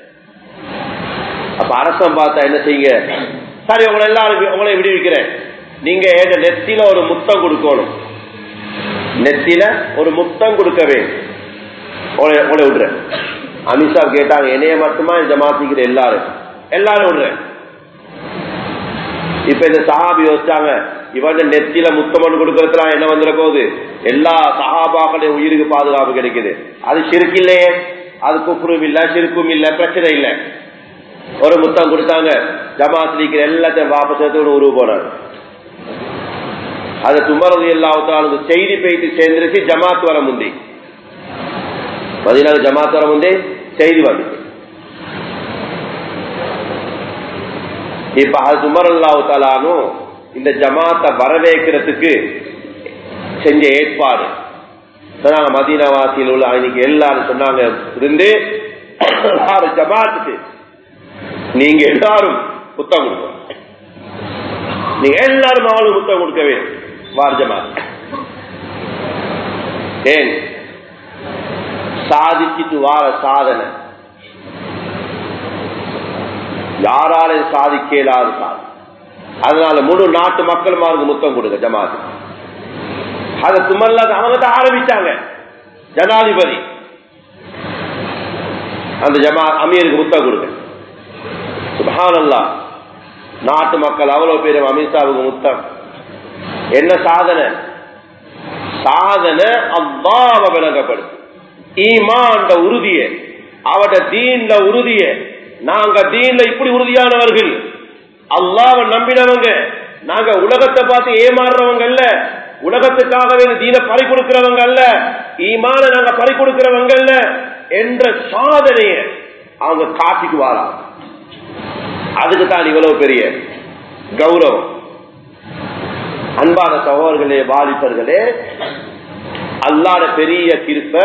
[SPEAKER 1] அப்ப அரசம் பார்த்தா என்ன செய்யுங்க, சரி உங்களை எல்லாரும் உங்களை விடுவிக்கிறேன், நீங்க நெத்தில ஒரு முத்தம் கொடுக்கணும், நெத்தில ஒரு முத்தம் கொடுக்க வேண்டும், உங்களை விடுறேன். அமித்ஷா கேட்டாங்க, என்னைய மட்டுமா ஜமாத்திக்கிற எல்லாரும் விடுறேன். இப்ப இந்த சஹாபி யோசிச்சாங்க, இவன் நெத்தில முத்தம் கொடுக்கறதுலாம் என்ன வந்துட போகுது, எல்லா சஹாபாக்களுடைய உயிருக்கு பாதுகாப்பு கிடைக்குது. அது ஷிர்க் இல்லையே, அது குஃப்ரும் இல்ல, ஷிர்க்கும் இல்ல, பிரச்சனை இல்லை. ஒரு முத்தம் கொடுத்தாங்க, ஜமாத்தில் இருக்கிற எல்லாத்தையும் வாபஸ் உருவு போனாங்க. அது துமரது எல்லாத்தாலும் செய்தி பெய்து சேர்ந்துருச்சு. ஜமாத் வர முந்தி பதினாலு ஜமாத் வர முந்தி செய்தி வந்துச்சு. இப்ப அது துமர் அல்லாஹ்வுத்தாலானும் இந்த ஜமாத்தை வரவேற்கிறதுக்கு செஞ்ச ஏற்பாடு சொன்னாங்க. மதீனாவாசியில் உள்ள இன்னைக்கு எல்லாரும் சொன்னாங்க, இருந்து ஜமாத்துக்கு நீங்க எல்லாரும் புத்தகம் கொடுக்கணும், நீங்க எல்லாரும் அவளுக்கு புத்தகம் கொடுக்க வேண்டும். வார் ஜமாத் ஏன் சாதிச்சுட்டு வார சாதனை யாராலையும் சாதிக்க இயலாத சாதனை. அதனால முழு நாட்டு மக்கள் மாருக்கு முத்தம் கொடுங்க ஜமாத். அதை துமல்லாத அவங்க தான் ஆரம்பிச்சாங்க. ஜனாதிபதி அந்த ஜமாத் அமீருக்கு முத்தம் கொடுங்க. சுப்ஹானல்லாஹ், நாட்டு மக்கள் அவ்வளவு பேரும் அமித்ஷாவுக்கு முத்தம். என்ன சாதனை? சாதனை அல்லாஹ்வை விளங்கப்படுது, ஈமான் உறுதிய, அவட தீன்ல உறுதிய. நாங்க தீன்ல இப்படி உறுதியானவர்கள், அல்லாஹ்வை நம்பினவங்க, நாங்க உலகத்தை பார்த்து ஏமாறுறவங்க அல்ல, உலகத்துக்காகவே தீன பறி கொடுக்கிறவங்க அல்ல, ஈமான நாங்க பறி கொடுக்கிறவங்க அல்ல என்ற சாதனைய அவங்க காட்டிட்டு வாரா. அதுக்கு தான் இவ்வளவு பெரிய கௌரவம். அன்பான சகோதரர்களே, வாலிபர்களே, அல்லாஹ்வுடைய பெரிய கிருபை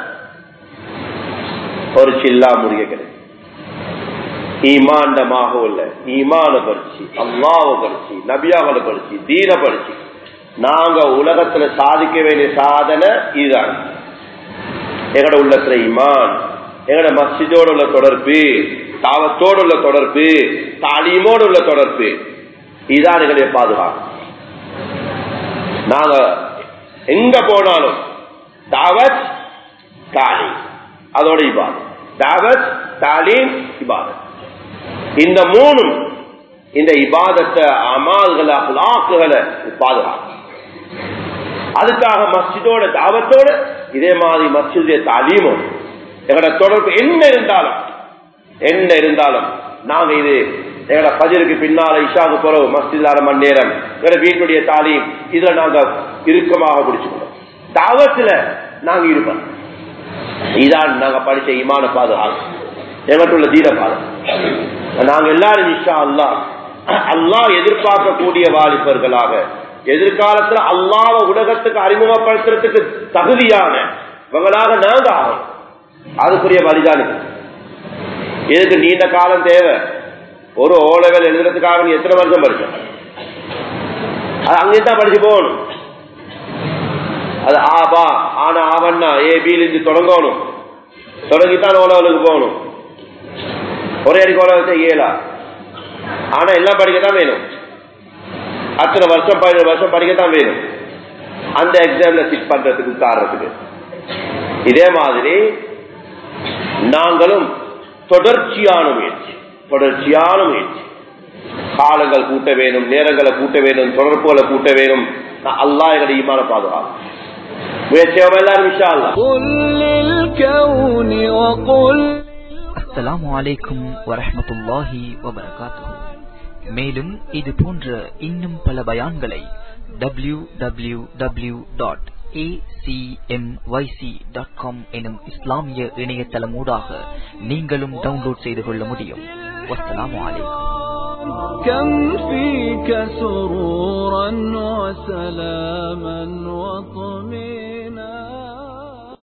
[SPEAKER 1] ஒரு சில்லா முடிய கிடையாது. ஈமாண்டமாக உள்ள ஈமான படிச்சு, அல்லாஹ்வை படிச்சு, நபியாவை படிச்சு, தீன படிச்சு நாங்க உலகத்துல சாதிக்க வேண்டிய சாதனை இதுதான். எங்கட உள்ளத்துல ஈமான், எங்கட மஸ்ஜிதோடு உள்ள தொடர்பு, தாவத்தோடு உள்ள தொடர்பு, தாலீமோடு உள்ள தொடர்பு, இதுதான் எங்களுடைய பாதுகாப்பு. நாங்க எங்க போனாலும் தாவத் தாலீம், அதோட இபாதத், தாவத் தாலீம் இபாதத், இந்த மூணும் இந்த இபாதத்தை அமால்களை அக்லாக்குகளை பாதுகாப்பு. அதுக்காக மஸ்ஜிதோட தாவத்தோட இதே மாதிரி மஸ்ஜிதுடைய தாலீமும் எங்களோட தொடர்பு என்ன இருந்தாலும் நாங்க இது எங்களோட ஃபஜ்ருக்கு பின்னால இஷாவுக்கு பிறகு மஸ்ஜித் 1/2 மணி நேரம் எங்களோட வீட்டுடைய தாலீம் இதுல நாங்க இறுக்கமாக பிடிச்சுக்கணும். தாவத்துல நாங்க இருப்போம். இதான் நாங்க படிச்ச ஈமான பாதுகாப்பு, எங்கட்டுள்ள தீர பாதுகாப்பு. நாங்க எல்லாரும் இன்ஷா அல்லாஹ் அல்லாஹ் எதிர்பார்க்கக்கூடிய வாலிபர்களாக எதிர்காலத்துல அல்லாஹ்வை உலகத்துக்கு அறிமுகப்படுத்துறதுக்கு தகுதியான இவங்களாக நாங்க ஆகும். அதுக்குரிய வழிதான். இதுக்கு நீண்ட காலம் தேவை. ஒரு ஓ லெவல் எழுதுறதுக்காக நீ எத்தனை வருஷம் படிச்ச? அது அங்கேதான் படிச்சு போகணும். அது ஆபா ஆனா ஆவண்ணா ஏபியில இருந்து தொடங்கணும். தொடங்கித்தான் ஓ லெவலுக்கு போகணும். ஒரே அடிக்கு ஓ லெவல் ஏலா. ஆனா எல்லாம் படிக்கத்தான் வேணும். அத்தனை வருஷம் 17 வருஷம் படிக்கத்தான் வேணும் அந்த எக்ஸாம்ல சிட் பண்றதுக்கு காரணத்துக்கு. இதே மாதிரி நாங்களும் தொடர்ச்சியான முயற்சி காலங்கள் கூட்ட வேணும், நேரங்களை கூட்ட வேணும், தொடர்புகளை கூட்ட வேணும். அல்லாஹ் எங்களுடைய ஈமான பாதுகாப்பு முயற்சியோம் எல்லாரும் இன்ஷா அல்லாஹ்.
[SPEAKER 2] அஸ்ஸலாமு அலைக்கும் வரஹ்மத்துல்லாஹி வபரகாத்துஹு. மேலும் இது போன்ற இன்னும் பல பயான்களை www.acmyc.com எனும் இஸ்லாமிய இணையதளம் ஊடாக நீங்களும் டவுன்லோட் செய்து கொள்ள முடியும். வஸ்ஸலாமு அலைக்கும்.
[SPEAKER 3] كم فيك سرورا وسلاما وطمئنا